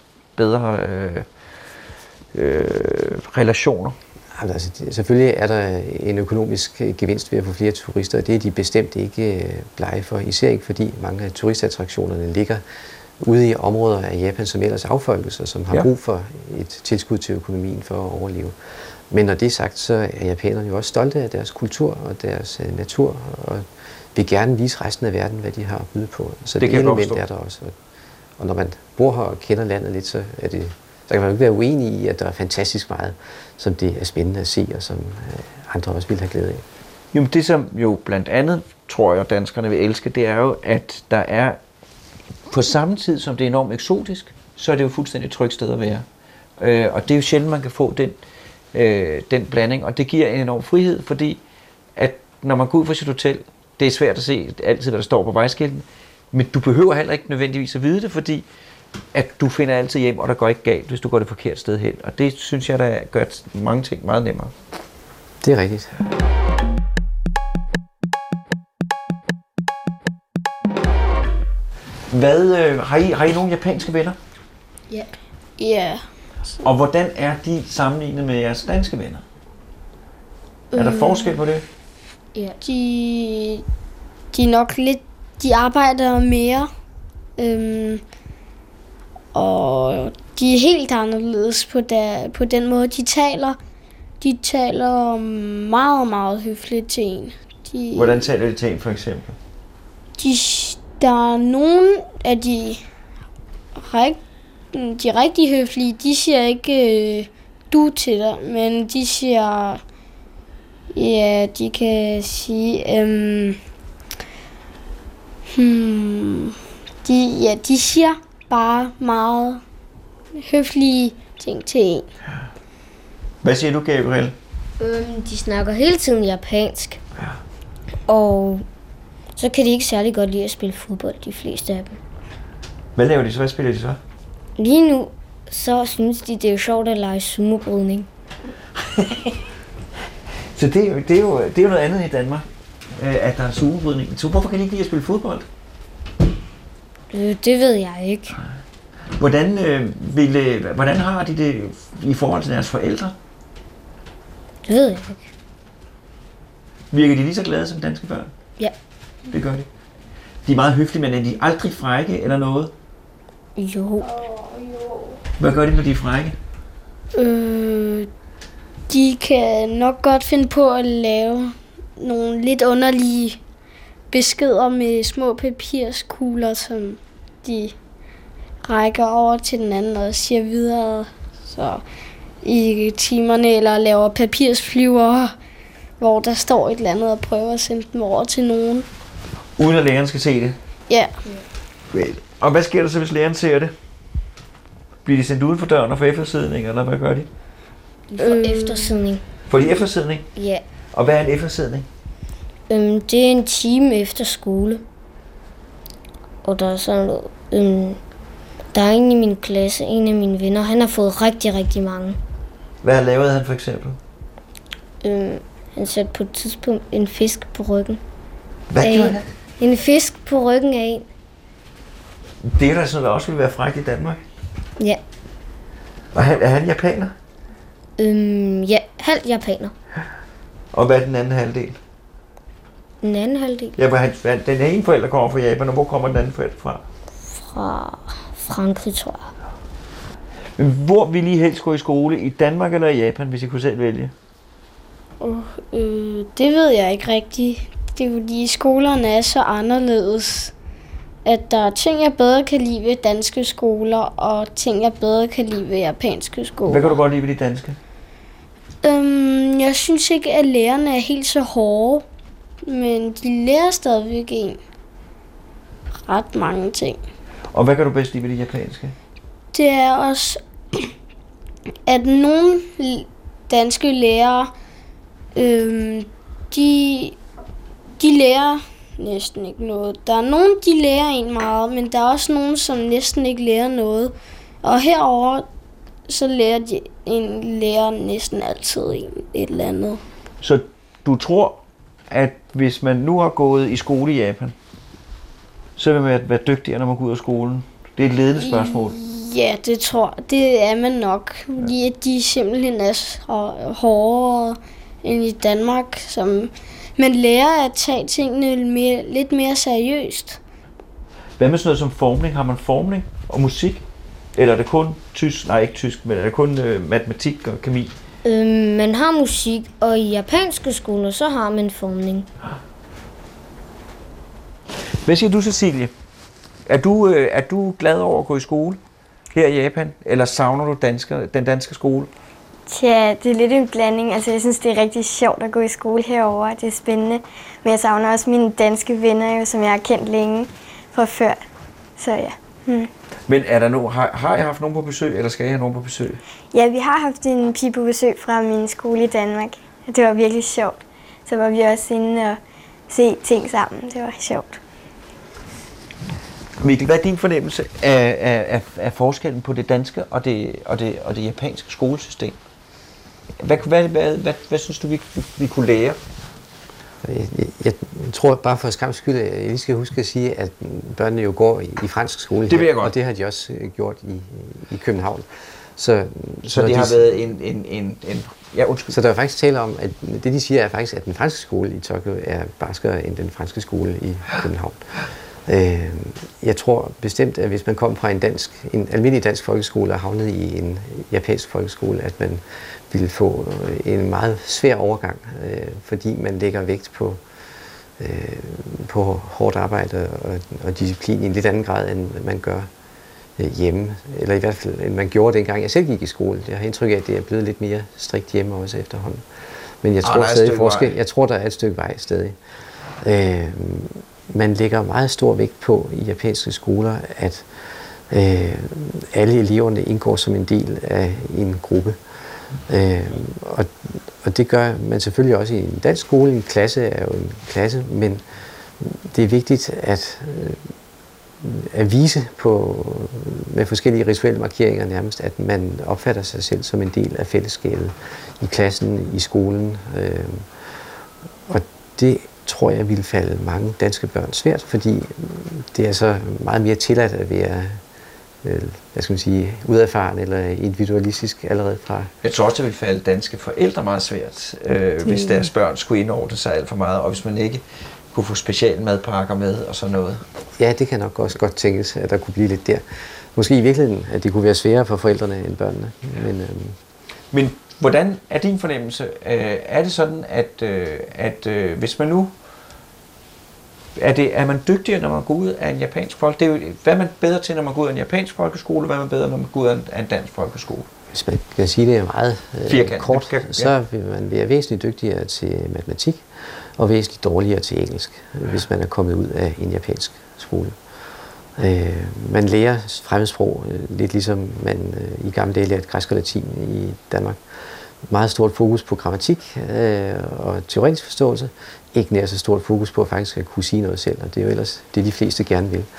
relationer? Altså, selvfølgelig er der en økonomisk gevinst ved at få flere turister, og det er de bestemt ikke blege for. Især ikke fordi mange af turistattraktionerne ligger ude i områder af Japan, som ellers affolkes, og som har brug for et tilskud til økonomien for at overleve. Men når det er sagt, så er japanerne jo også stolte af deres kultur og deres natur, og vil gerne vise resten af verden, hvad de har at byde på. Så det element er der også. Og når man bor her og kender landet lidt, så kan man jo ikke være uenig i, at der er fantastisk meget, som det er spændende at se, og som andre også vil have glæde af. Jo, det som jo blandt andet, tror jeg, danskerne vil elske, det er jo, at der er på samme tid, som det er enormt eksotisk, så er det jo fuldstændig trygt sted at være. Og det er jo sjældent, man kan få den blanding, og det giver en enorm frihed, fordi at når man går ud fra sit hotel, det er svært at se altid, hvad der står på vejskilten, men du behøver heller ikke nødvendigvis at vide det, fordi at du finder altid hjem, og der går ikke galt, hvis du går det forkerte sted hen. Og det synes jeg, der gør mange ting meget nemmere. Det er rigtigt. Har I nogle japanske venner? Ja. Ja. Og hvordan er de sammenlignet med jeres danske venner? Er der forskel på det? Ja. De er nok lidt, de arbejder mere, og de er helt anderledes på den måde, de taler. De taler meget, meget høfligt til en. Hvordan taler de til en, for eksempel? Der er nogle af de rigtig høflige, de siger ikke du til dig, men de siger, ja, de kan sige, de siger bare meget høflige ting til en. Hvad siger du, Gabriel? De snakker hele tiden japansk. Ja. Og så kan de ikke særlig godt lide at spille fodbold, de fleste af dem. Hvad laver de så? Hvad spiller de så? Lige nu, så synes de, det er sjovt at lege sumobrydning. Så det er jo noget andet i Danmark, at der er sumobrydning. Så hvorfor kan de ikke lide at spille fodbold? Det ved jeg ikke. Hvordan har de det i forhold til deres forældre? Det ved jeg ikke. Virker de lige så glade som danske børn? Ja. Det gør de. De er meget høflige, men er de aldrig frække eller noget? Jo. Hvad gør de, når de er frække? De kan nok godt finde på at lave nogle lidt underlige beskeder med små papirskugler, som de rækker over til den anden og siger videre så i timerne, eller laver papirsflyver, hvor der står et eller andet og prøver at sende dem over til nogen. Uden at læreren skal se det? Ja. Og hvad sker der så, hvis læreren ser det? Bliver de sendt uden for døren og for eftersidning, eller hvad gør de? For eftersidning. Får de eftersidning? Ja. Og hvad er en eftersidning? Det er en time efter skole. Og der er sådan noget... der er en i min klasse, en af mine venner, han har fået rigtig, rigtig mange. Hvad lavede han for eksempel? Han satte på et tidspunkt en fisk på ryggen. Hvad gjorde han? En fisk på ryggen af en. Det er da sådan, der også vil være frækt i Danmark. Ja. Og er han japaner? Ja, halvt japaner. Og hvad er den anden halvdel? Den anden halvdel? Ja, den ene forælder kommer fra Japan, og hvor kommer den anden forælder fra? Fra Frankrig, tror jeg. Men hvor ville I helst gå i skole? I Danmark eller i Japan, hvis I kunne selv vælge? Det ved jeg ikke rigtigt. Det er fordi skolerne er så anderledes, at der er ting, jeg bedre kan lide ved danske skoler, og ting, jeg bedre kan lide ved japanske skoler. Hvad kan du godt lide ved de danske? Jeg synes ikke, at lærerne er helt så hårde, men de lærer stadigvæk en ret mange ting. Og hvad kan du bedst lide ved de japanske? Det er også, at nogle danske lærere, de lærer næsten ikke noget. Der er nogen, de lærer en meget, men der er også nogen, som næsten ikke lærer noget. Og herover så lærer de en lærer næsten altid et eller andet. Så du tror, at hvis man nu har gået i skole i Japan, så vil man være dygtigere, når man går ud af skolen? Det er et ledende spørgsmål. Ja, det er man nok, fordi at de simpelthen er så hårdere end i Danmark, som man lærer at tage tingene lidt mere seriøst. Hvad med sådan noget som formning? Har man formning og musik? Eller er det kun tysk? Nej, ikke tysk, men er det kun matematik og kemi? Man har musik, og i japanske skoler, så har man formning. Hvad siger du, Cecilie? Er du glad over at gå i skole her i Japan? Eller savner du den danske skole? Tja, det er lidt en blanding. Altså, jeg synes, det er rigtig sjovt at gå i skole herover. Det er spændende. Men jeg savner også mine danske venner, som jeg har kendt længe fra før. Så ja. Men er der har I haft nogen på besøg, eller skal I have nogen på besøg? Ja, vi har haft en pige på besøg fra min skole i Danmark. Det var virkelig sjovt. Så var vi også inde og se ting sammen. Det var sjovt. Mikkel, hvad er din fornemmelse af forskellen på det danske og det japanske skolesystem? Hvad synes du, vi kunne lære? Jeg tror bare for skams skyld, at jeg lige skal huske at sige, at børnene jo går i fransk skole. Det vil jeg godt. Og det har de også gjort i København. Så det har været en ja, undskyld. Så der er faktisk tale om, at det de siger er faktisk, at den franske skole i Tokyo er barskere end den franske skole i København. Jeg tror bestemt, at hvis man kom fra en almindelig dansk folkeskole og havnede i en japansk folkeskole, at man ville få en meget svær overgang, fordi man lægger vægt på hårdt arbejde og disciplin i en lidt anden grad, end man gør hjemme. Eller i hvert fald, end man gjorde dengang jeg selv gik i skole. Jeg har indtryk af, at det er blevet lidt mere strikt hjemme også efterhånden. Men jeg tror, der er et stykke vej stadig. Man lægger meget stor vægt på i japanske skoler, at alle eleverne indgår som en del af en gruppe. Og det gør man selvfølgelig også i en dansk skole. En klasse er jo en klasse, men det er vigtigt at vise med forskellige rituelle markeringer nærmest, at man opfatter sig selv som en del af fællesskabet i klassen, i skolen. Og det tror jeg ville falde mange danske børn svært, fordi det er så meget mere tilladt at være udadfaren eller individualistisk allerede fra. Jeg tror også, det ville falde danske forældre meget svært, hvis deres børn skulle indordne sig alt for meget, og hvis man ikke kunne få specialmadpakker med og sådan noget. Ja, det kan nok også godt tænkes, at der kunne blive lidt der. Måske i virkeligheden, at det kunne være sværere for forældrene end børnene. Men hvordan er din fornemmelse? Er det sådan, at hvis man nu er man dygtigere, når man går ud af en japansk folkeskole? Hvad er man bedre til, når man går ud af en japansk folkeskole, og hvad er man bedre, når man går ud af en dansk folkeskole? Hvis man kan sige det meget kort, så vil man være væsentligt dygtigere til matematik, og væsentligt dårligere til engelsk, hvis man er kommet ud af en japansk skole. Man lærer fremmedsprog lidt ligesom man i gamle dage lærte græsk og latin i Danmark. meget stort fokus på grammatik og teoretisk forståelse. Ikke nær så stort fokus på at faktisk at kunne sige noget selv, og det er jo ellers det, de fleste gerne vil.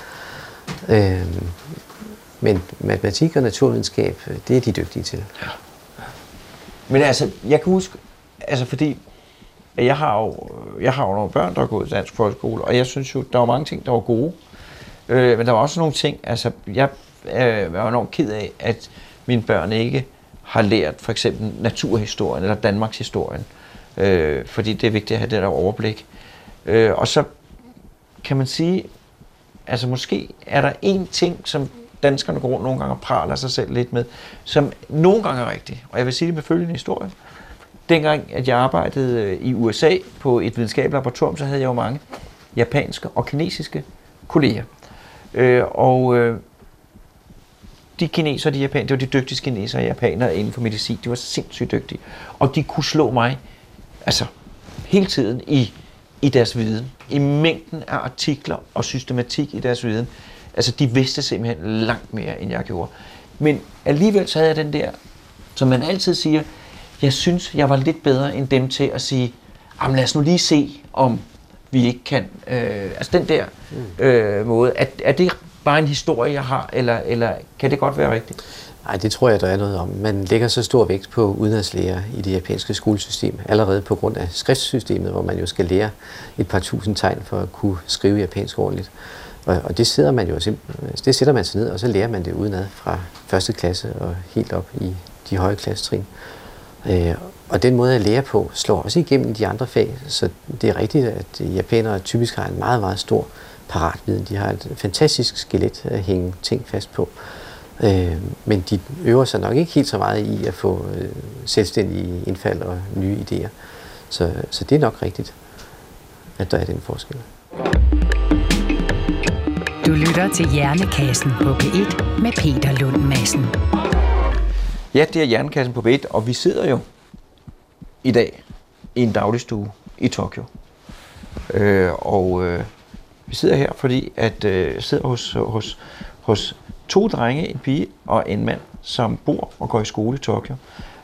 Men matematik og naturvidenskab, det er de dygtige til. Ja. Men altså, jeg kan huske, altså fordi jeg har jo nogle børn, der har gået i dansk folkeskole, og jeg synes jo, der var mange ting, der var gode. Men der var også nogle ting, altså jeg var enormt ked af, at mine børn ikke har lært for eksempel naturhistorien eller Danmarks historien. Fordi det er vigtigt at have det der overblik. Og så kan man sige, altså måske er der en ting, som danskerne går rundt nogle gange og praler sig selv lidt med, som nogle gange er rigtigt. Og jeg vil sige det med følgende historie. Dengang, at jeg arbejdede i USA på et videnskabeligt laboratorium, så havde jeg jo mange japanske og kinesiske kolleger. De kinesere og de japanere, det var de dygtigste kinesere og japanere inden for medicin. De var sindssygt dygtige. Og de kunne slå mig altså hele tiden i deres viden. I mængden af artikler og systematik i deres viden. Altså de vidste simpelthen langt mere, end jeg gjorde. Men alligevel så havde jeg den der, som man altid siger, jeg synes, jeg var lidt bedre end dem til at sige, lad os nu lige se, om vi ikke kan. Altså den der måde. Er det bare en historie, jeg har, eller kan det godt være rigtigt? Nej, det tror jeg, der er noget om. Man lægger så stor vægt på udenlandslærer i det japanske skolesystem, allerede på grund af skriftsystemet, hvor man jo skal lære et par tusind tegn for at kunne skrive japansk ordentligt. Og det sætter man sig ned, og så lærer man det udenad fra første klasse og helt op i de høje klassetrin. Og den måde at lære på slår også igennem de andre fag, så det er rigtigt, at japanere typisk har en meget, meget stor paratviden. De har et fantastisk skelet at hænge ting fast på. Men de øver sig nok ikke helt så meget i at få selvstændige indfald og nye idéer. Så det er nok rigtigt, at der er den forskel. Du lytter til Hjernekassen på P1 med Peter Lund Madsen. Ja, det er Hjernekassen på P1, og vi sidder jo i dag i en dagligstue i Tokyo. Vi sidder her, fordi at sidder hos to drenge, en pige og en mand, som bor og går i skole i Tokyo.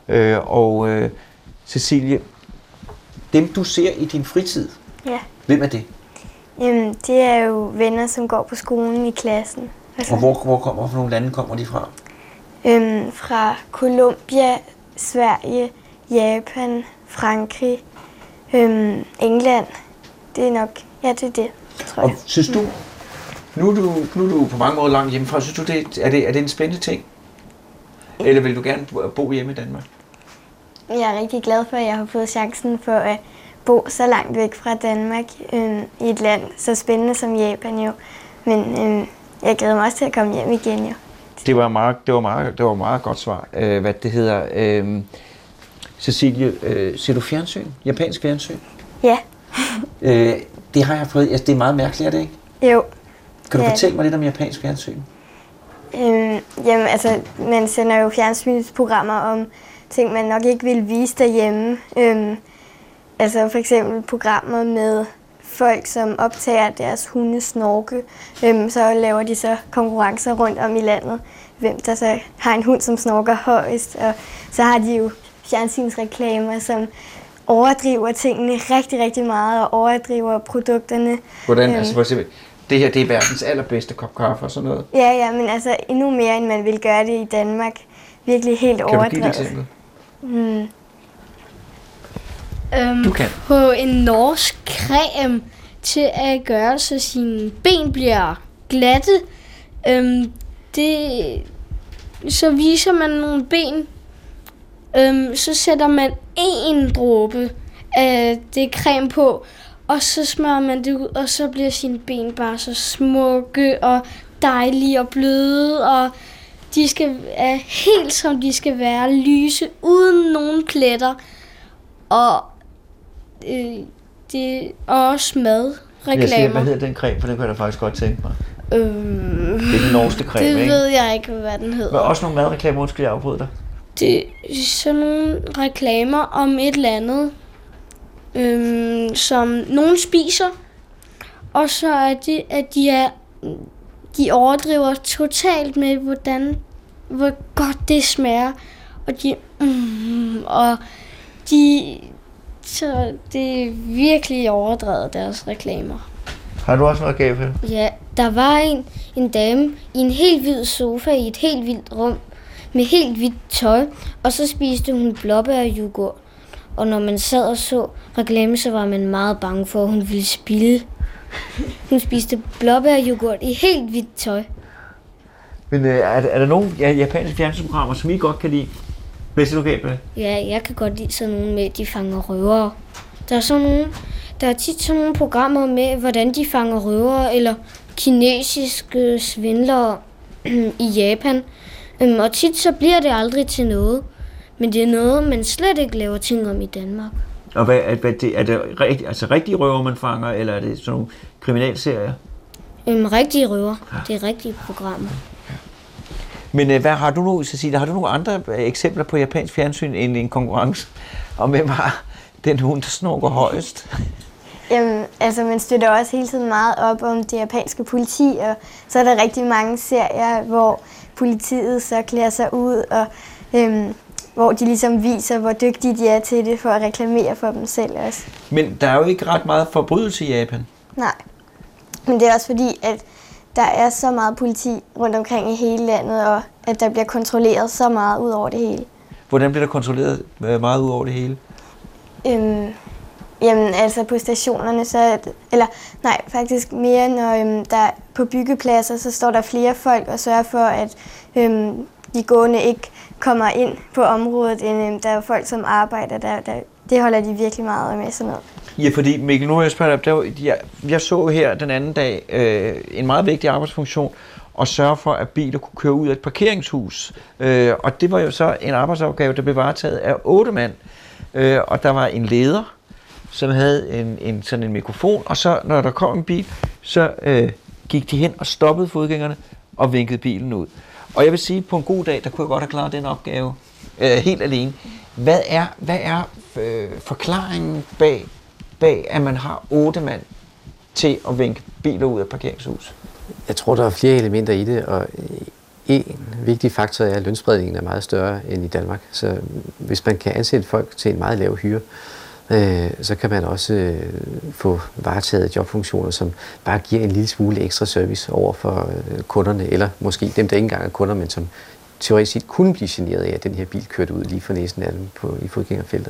Cecilie, dem du ser i din fritid, ja. Hvem er det? Det er jo venner, som går på skolen i klassen. Altså, og hvor nogle lande kommer de fra? Fra Colombia, Sverige, Japan, Frankrig, England. Det er nok, ja, det er det, tror jeg. Og synes du, nu er du på mange måder langt hjemmefra, synes du, er det en spændende ting? Eller vil du gerne bo hjemme i Danmark? Jeg er rigtig glad for, at jeg har fået chancen for at bo så langt væk fra Danmark i et land så spændende som Japan jo. Men jeg glæder mig også til at komme hjem igen jo. Det var meget godt svar. Hvad det hedder. Cecilie, ser du fjernsyn? Japansk fjernsyn? Ja. Det har jeg fået. Det er meget mærkeligt, er det ikke? Jo. Kan du fortælle mig lidt om japansk fjernsyn? Jamen altså, man sender jo fjernsynsprogrammer om ting, man nok ikke vil vise derhjemme. Altså for eksempel programmer med folk, som optager deres hunde snorke. Så laver de så konkurrencer rundt om i landet, hvem der så har en hund, som snorker højst. Og så har de jo fjernsynsreklamer, som overdriver tingene rigtig, rigtig meget og overdriver produkterne. Hvordan? Altså for eksempel, det her det er verdens allerbedste kop kaffe og sådan noget? Ja, men altså endnu mere, end man vil gøre det i Danmark. Virkelig helt overdrevet. Kan du give et eksempel? Du kan. På en norsk creme til at gøre, så sine ben bliver glatte. Så viser man nogle ben. Så sætter man en dråbe af det creme på, og så smører man det ud, og så bliver sine ben bare så smukke og dejlige og bløde, og de skal være helt som de skal være, lyse, uden nogen pletter. Og det er også madreklamer. Hvad hedder den creme? For den kan jeg da faktisk godt tænke mig. Det er den norske creme, det ikke? ved jeg ikke, hvad den hedder. Men også nogle madreklamer, undskyld, jeg afbryder dig. Det er sådan nogle reklamer om et eller andet, som nogen spiser. Og så er det, at de overdriver totalt med, hvor godt det smager. Og Og så det er virkelig overdrevet, deres reklamer. Har du også noget gave? Ja, der var en dame i en helt hvid sofa i et helt hvidt rum med helt hvidt tøj, og så spiste hun blåbæryoghurt. Og når man sad og så reklame, så var man meget bange for, at hun ville spilde. Hun spiste blåbæryoghurt i helt hvidt tøj. Men er der nogle japanske fjernsynsprogrammer, som I godt kan lide? Hvis du kan det? Ja, jeg kan godt lide sådan nogle med, de fanger røvere. Der er tit sådan nogle programmer med, hvordan de fanger røvere, eller kinesiske svindlere i Japan. Og tit så bliver det aldrig til noget. Men det er noget, man slet ikke laver ting om i Danmark. Og hvad er det rigtige røver, man fanger, eller er det sådan nogle kriminalserier? Rigtige røver. Det er rigtige programmer. Men hvad har du nu, Cecilia? Har du nogle andre eksempler på japansk fjernsyn end en konkurrence? Og hvem har den hund, der snorker højest? Jamen, altså man støtter også hele tiden meget op om det japanske politi, og så er der rigtig mange serier, hvor politiet så klæder sig ud, og hvor de ligesom viser, hvor dygtige de er til det, for at reklamere for dem selv også. Men der er jo ikke ret meget forbrydelse i Japan. Nej, men det er også fordi, at der er så meget politi rundt omkring i hele landet, og at der bliver kontrolleret så meget ud over det hele. Hvordan bliver der kontrolleret meget ud over det hele? Jamen, altså på stationerne, faktisk mere, når der på byggepladser, så står der flere folk og sørger for, at de gående ikke kommer ind på området, end der er folk, som arbejder der. Det holder de virkelig meget med sådan noget. Ja, fordi Mikkel, nu har jeg spurgt dig, jeg så her den anden dag en meget vigtig arbejdsfunktion, at sørge for, at biler kunne køre ud af et parkeringshus. Og det var jo så en arbejdsopgave, der blev varetaget af 8 mand. Og der var en leder, som havde sådan en mikrofon, og så når der kom en bil, så gik de hen og stoppede fodgængerne og vinkede bilen ud. Og jeg vil sige, på en god dag, der kunne jeg godt have klaret den opgave helt alene. Hvad er forklaringen bag, at man har 8 mand til at vinke biler ud af parkeringshus? Jeg tror, der er flere elementer i det, og en vigtig faktor er, at lønspredningen er meget større end i Danmark. Så hvis man kan ansætte folk til en meget lav hyre, så kan man også få varetaget jobfunktioner, som bare giver en lille smule ekstra service over for kunderne, eller måske dem, der ikke engang er kunder, men som teoretisk set kunne blive generet af, at den her bil kørte ud lige for næsen af dem i fodgængerfeltet.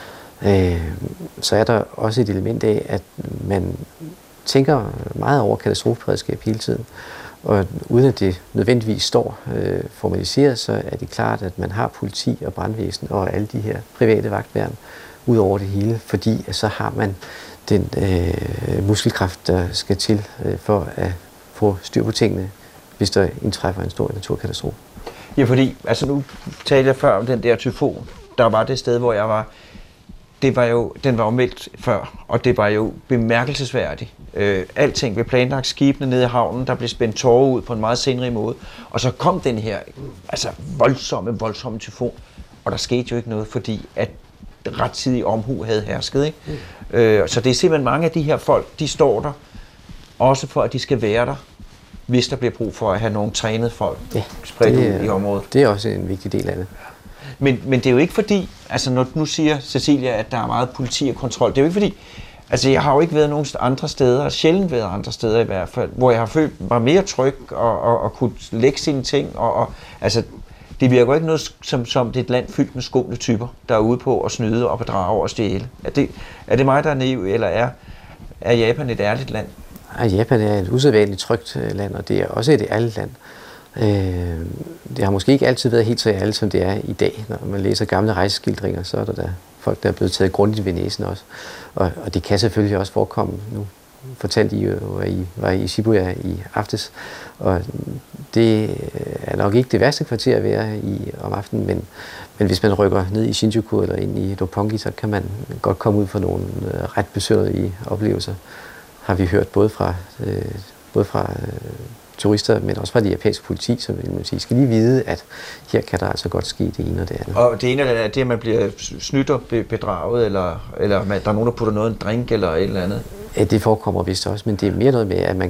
Så er der også et element af, at man tænker meget over katastrofeberedskab hele tiden. Og uden at det nødvendigvis står formaliseret, så er det klart, at man har politi og brandvæsen og alle de her private vagtværn ud over det hele, fordi så har man den muskelkraft, der skal til for at få styr på tingene, hvis der indtræffer en stor naturkatastrofe. Ja, fordi, altså nu talte jeg før om den der tyfon, der var det sted, hvor jeg var. Den var jo meldt før, og det var jo bemærkelsesværdigt. Alting blev planlagt, skibene nede i havnen, der blev spændt tårer ud på en meget senrig måde. Og så kom den her voldsomme tyfon, og der skete jo ikke noget, fordi at rettidig omhu havde hersket. Ikke? Så det er simpelthen mange af de her folk, de står der, også for at de skal være der, hvis der bliver brug for at have nogle trænede folk spredt ud i området. Det er også en vigtig del af det. Men det er jo ikke fordi, altså når nu siger Cecilia, at der er meget politi og kontrol, det er jo ikke fordi, altså jeg har jo ikke været nogen andre steder, sjældent været andre steder i hvert fald, hvor jeg har følt mig mere tryg og kunne lægge sine ting, og altså det virker ikke noget som det er et land fyldt med skumle typer, der er ude på at snyde og bedrage og stjæle. Er det mig, der er naiv, eller er Japan et ærligt land? Japan er et usædvanligt trygt land, og det er også et ærligt land. Det har måske ikke altid været helt så ærligt, som det er i dag. Når man læser gamle rejseskildringer, så er der folk, der er blevet taget grundigt ved næsen også. Og det kan selvfølgelig også forekomme. Nu fortalte I jo, at I var i Shibuya i aftes, og det er nok ikke det værste kvarter at være i om aftenen, men hvis man rykker ned i Shinjuku eller ind i Roppongi, så kan man godt komme ud for nogle ret besynderlige oplevelser, har vi hørt både fra turister, men også fra det japanske politi, som vil sige, skal lige vide, at her kan der altså godt ske det ene og det andet. Og det ene er det, at man bliver snydt og bedraget, eller der er nogen, der putter noget i en drink eller et eller andet? Ja, det forekommer vist også, men det er mere noget med, at man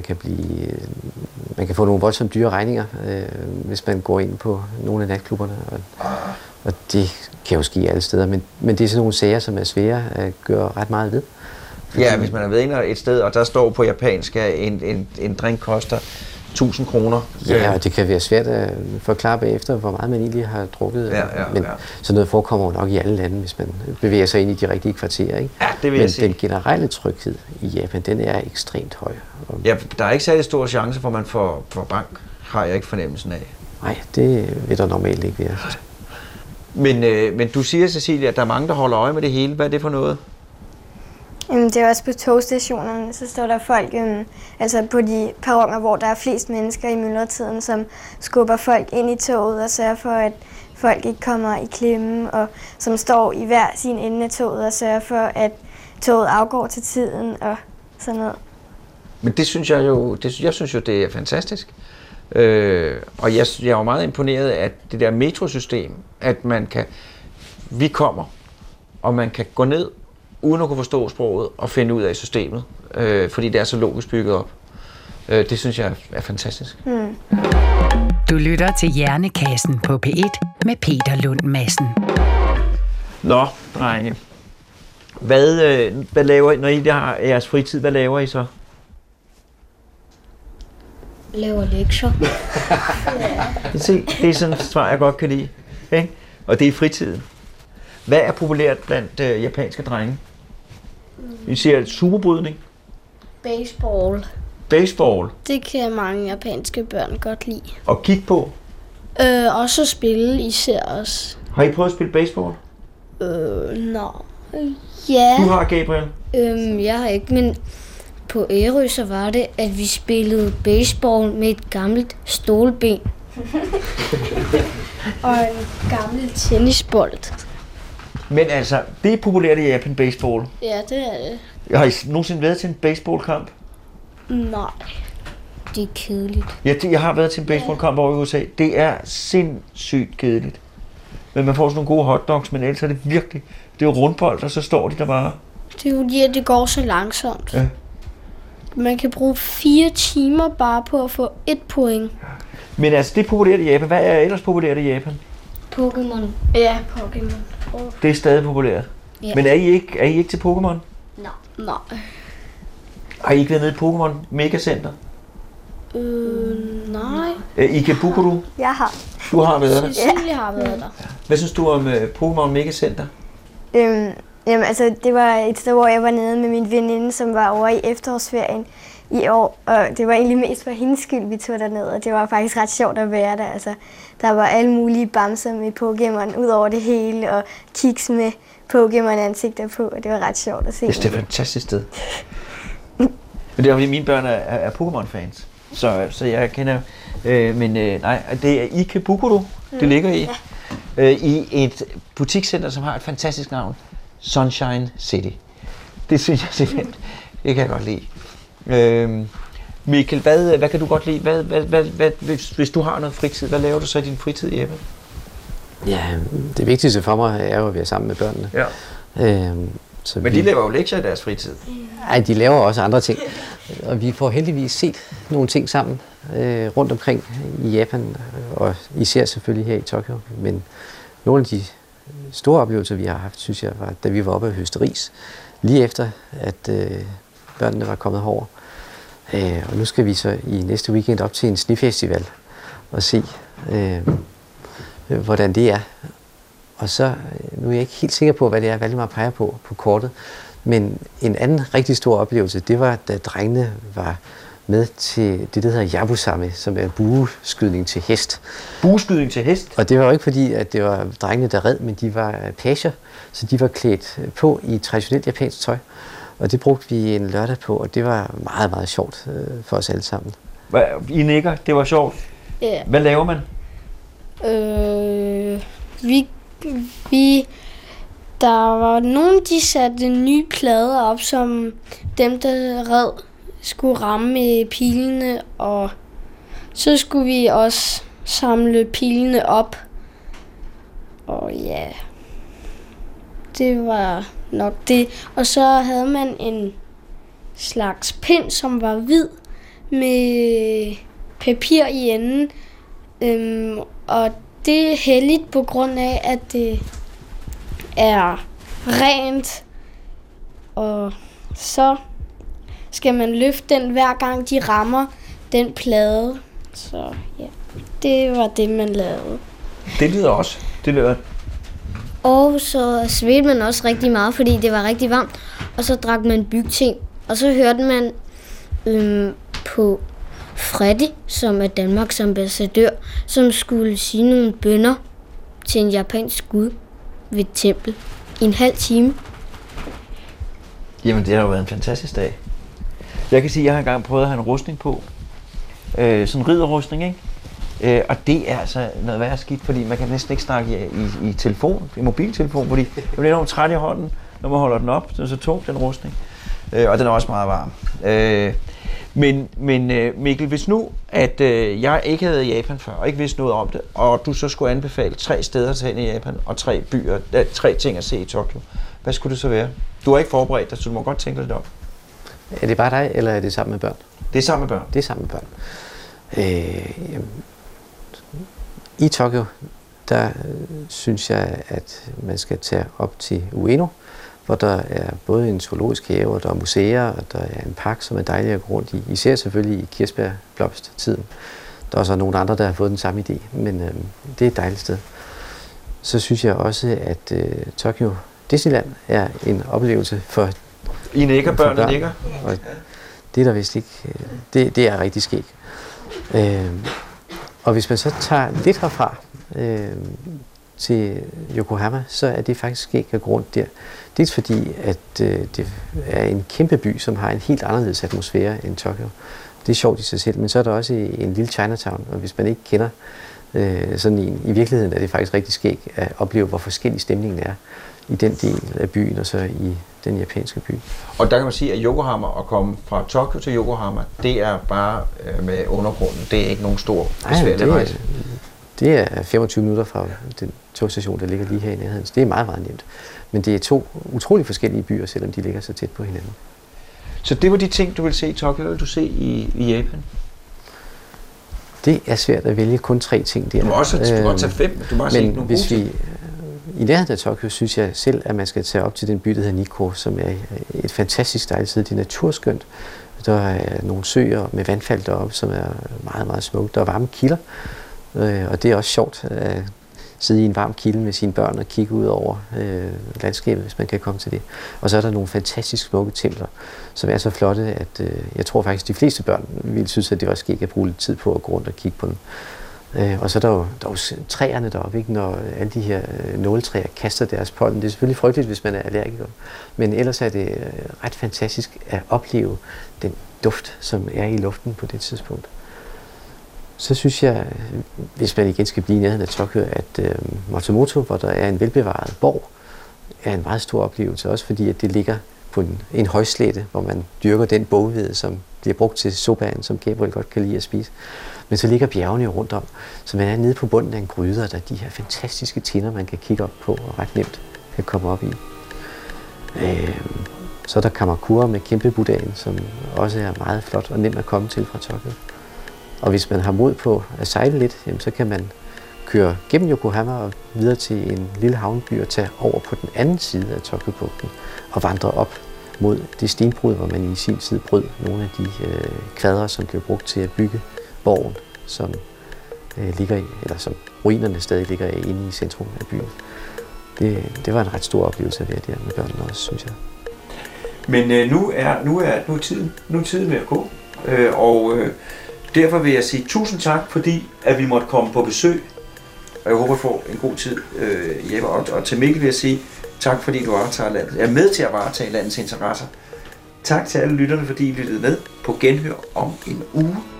kan få nogle voldsomt dyre regninger, hvis man går ind på nogle af natklubberne. Og det kan jo ske alle steder, men det er sådan nogle sager, som er svære at gøre ret meget ved. Ja, hvis man er ved et sted, og der står på japansk, at en drink koster 1000 kroner. Ja, og det kan være svært at forklare bagefter, hvor meget man egentlig har drukket. Men sådan noget forekommer jo nok i alle lande, hvis man bevæger sig ind i de rigtige kvarterer. Ikke? Ja, det vil jeg sige. Men den generelle tryghed i Japan, den er ekstremt høj. Ja, der er ikke særlig stor chance for, at man får bank, har jeg ikke fornemmelsen af. Nej, det vil der normalt ikke være. Men du siger, Cecilia, at der er mange, der holder øje med det hele. Hvad er det for noget? Det er også på togstationerne, så står der folk altså på de perroner, hvor der er flest mennesker i myldretiden, som skubber folk ind i toget og sørger for, at folk ikke kommer i klemme, og som står i hver sin ende af toget og sørger for, at toget afgår til tiden og sådan noget. Men det synes jeg jo, det er fantastisk. Og jeg er jo meget imponeret af det der metrosystem, at vi kommer, og man kan gå ned, uden at kunne forstå sproget, og finde ud af systemet, fordi det er så logisk bygget op. Det synes jeg er fantastisk. Du lytter til Hjernekassen på P1 med Peter Lund Madsen. Nå, drenge. Hvad laver I, når I har jeres fritid? Hvad laver I så? Laver lektier. Se, det er sådan et svar, jeg godt kan lide. Ikke? Og det er fritiden. Hvad er populært blandt japanske drenge? I siger superbrydning. Baseball. Baseball. Det kan mange japanske børn godt lide. Og kigge på. Også spille især også. Har I prøvet at spille baseball? Ja. Du har, Gabriel? Jeg har ikke, men på Ærø så var det, at vi spillede baseball med et gammelt stålben. Og en gammel tennisbold. Men altså, det er populært i Japan, baseball. Ja, det er det. Har I nogensinde været til en baseballkamp? Nej. Det er kedeligt. Jeg har været til en baseballkamp over i USA. Det er sindssygt kedeligt. Men man får sådan nogle gode hotdogs, men ellers er det virkelig... Det er jo rundbold, og så står de der bare. Det er jo lige, at det går så langsomt. Ja. Man kan bruge 4 timer bare på at få 1 point. Men altså, det er populært i Japan. Hvad er ellers populært i Japan? Pokémon. Ja, Pokémon. Det er stadig populært. Ja. Men er I ikke til Pokémon? Nej. Har I ikke været nede i Pokémon Mega Center? Nej. I Ikebukuro? Jeg har. Du har været der. Cecilie har været der. Hvad synes du om Pokémon Mega Center? Jamen altså, det var et sted, hvor jeg var nede med min veninde, som var over i efterårsferien i år, og det var egentlig mest for hendes skyld, vi tog derned, og det var faktisk ret sjovt at være der. Altså, der var alle mulige bamser med Pokémon ud over det hele, og kiks med Pokémon-ansigter på, og det var ret sjovt at se. Det er et fantastisk sted. Men det er fordi mine børn er Pokémon-fans, så jeg kender... nej, det er Ikebukuro, det ligger i. I et butikscenter, som har et fantastisk navn. Sunshine City. Det synes jeg simpelthen, det kan jeg godt lide. Mikkel, hvad kan du godt lide? Hvis du har noget fritid, hvad laver du så i din fritid, Jeppe? Ja, det vigtigste for mig er jo at være sammen med børnene. Ja. Men de laver jo lektier i deres fritid. Nej, de laver også andre ting. Og vi får heldigvis set nogle ting sammen rundt omkring i Japan, og især selvfølgelig her i Tokyo. Men nogle af de store oplevelser, vi har haft, synes jeg, var, da vi var oppe at høste ris, lige efter, at børnene var kommet herover. Og nu skal vi så i næste weekend op til en snefestival og se, hvordan det er. Og så, nu er jeg ikke helt sikker på, hvad det er, Valdemar peger på kortet, men en anden rigtig stor oplevelse, det var, da drengene var med til det, der hedder Yabusame, som er bueskydning til hest. Bueskydning til hest? Og det var jo ikke fordi, at det var drengene, der red, men de var pager, så de var klædt på i traditionelt japansk tøj. Og det brugte vi en lørdag på, og det var meget, meget sjovt for os alle sammen. I nikker, det var sjovt. Ja. Hvad laver man? Der var nogen, de satte nye plader op, som dem, der red, skulle ramme med pilene, og så skulle vi også samle pilene op. Og ja, det var nok det. Og så havde man en slags pind, som var hvid med papir i enden, og det er heldigt på grund af, at det er rent, og så skal man løfte den hver gang de rammer den plade. Så ja, det var det, man lavede. Det lyder også. Det lyder. Og så svedte man også rigtig meget, fordi det var rigtig varmt. Og så drak man bygting. Og så hørte man på Freddy, som er Danmarks ambassadør, som skulle sige nogle bønner til en japansk gud ved et tempel i en halv time. Jamen, det har jo været en fantastisk dag. Jeg kan sige, at jeg har engang prøvet at have en rustning på. Sådan en ridderrustning, ikke? Og det er altså noget værre skidt, fordi man kan næsten ikke snakke i telefon, i mobiltelefon, fordi jeg bliver enormt træt i hånden, når man holder den op. Den er så tung, den rustning. Og den er også meget varm. Men Mikkel, hvis nu, at jeg ikke havde i Japan før, og ikke vidste noget om det, og du så skulle anbefale 3 steder til hen i Japan, og 3 ting at se i Tokyo, hvad skulle det så være? Du har ikke forberedt dig, så du må godt tænke lidt op. Er det bare dig, eller er det sammen med børn? Det er sammen med børn. Det er sammen med børn. I Tokyo, der synes jeg, at man skal tage op til Ueno, hvor der er både en zoologisk have, og der er museer, og der er en park, som er dejlig at gå rundt i. Især selvfølgelig i kirsebærblomsttiden. Der er også nogle andre, der har fået den samme idé, men det er et dejligt sted. Så synes jeg også, at Tokyo Disneyland er en oplevelse for I nikker, børnene nikker. Og det er der vist ikke. Det er rigtig skægt. Og hvis man så tager lidt herfra til Yokohama, så er det faktisk skægt at gå rundt der. Dels fordi, at det er en kæmpe by, som har en helt anderledes atmosfære end Tokyo. Det er sjovt i sig selv, men så er der også en lille Chinatown, og hvis man ikke kender sådan en, i virkeligheden er det faktisk rigtig skægt at opleve, hvor forskellig stemningen er i den del af byen, og så i den japanske by. Og der kan man sige, at Yokohama, at komme fra Tokyo til Yokohama, det er bare med undergrunden. Det er ikke nogen stor besværlig rejse. Det er 25 minutter fra den togstation, der ligger lige her i nærheden. Så det er meget, meget nemt. Men det er 2 utrolig forskellige byer, selvom de ligger så tæt på hinanden. Så det var de ting, du vil se i Tokyo, vil du se i Japan? Det er svært at vælge kun 3 ting der. Du må godt tage 5, du må bare se nogle gode ting. I nærheden af Tokyo synes jeg selv, at man skal tage op til den by, der hedder Nikko, som er et fantastisk dejligt sted. Det er naturskønt. Der er nogle søer med vandfald deroppe, som er meget, meget smukt. Der er varme kilder, og det er også sjovt at sidde i en varm kilde med sine børn og kigge ud over landskabet, hvis man kan komme til det. Og så er der nogle fantastisk smukke templer, som er så flotte, at jeg tror faktisk, de fleste børn ville synes, at det var skægt at bruge lidt tid på at gå rundt og kigge på dem. Og så er der jo træerne deroppe, ikke? Når alle de her nåletræer kaster deres pollen. Det er selvfølgelig frygteligt, hvis man er allergiker. Men ellers er det ret fantastisk at opleve den duft, som er i luften på det tidspunkt. Så synes jeg, hvis man igen skal blive i nærheden af Tokyo, at Matsumoto, hvor der er en velbevaret borg, er en meget stor oplevelse. Også fordi, at det ligger på en højslætte, hvor man dyrker den boghvede, som bliver brugt til sobaen, som Gabriel godt kan lide at spise. Men så ligger bjergene rundt om, så man er nede på bunden af en gryde, og der er de her fantastiske tinder, man kan kigge op på og ret nemt kan komme op i. Så er der Kamakura med kæmpe buddhaen, som også er meget flot og nem at komme til fra Tokyo. Og hvis man har mod på at sejle lidt, så kan man køre gennem Yokohama og videre til en lille havneby og tage over på den anden side af Tokyo-bugten og vandre op mod det stenbrud, hvor man i sin tid brød nogle af de kvadre, som blev brugt til at bygge borgen, som ligger i, eller som ruinerne stadig ligger inde i centrum af byen. Det var en ret stor oplevelse at være der med børnene også, synes jeg. Men nu er tiden ved at gå, og derfor vil jeg sige tusind tak, fordi at vi måtte komme på besøg, og jeg håber, at får en god tid hjemme. Og til Mikkel vil jeg sige tak, fordi du er med til at varetage landets interesser. Tak til alle lytterne, fordi I lyttede med på genhør om en uge.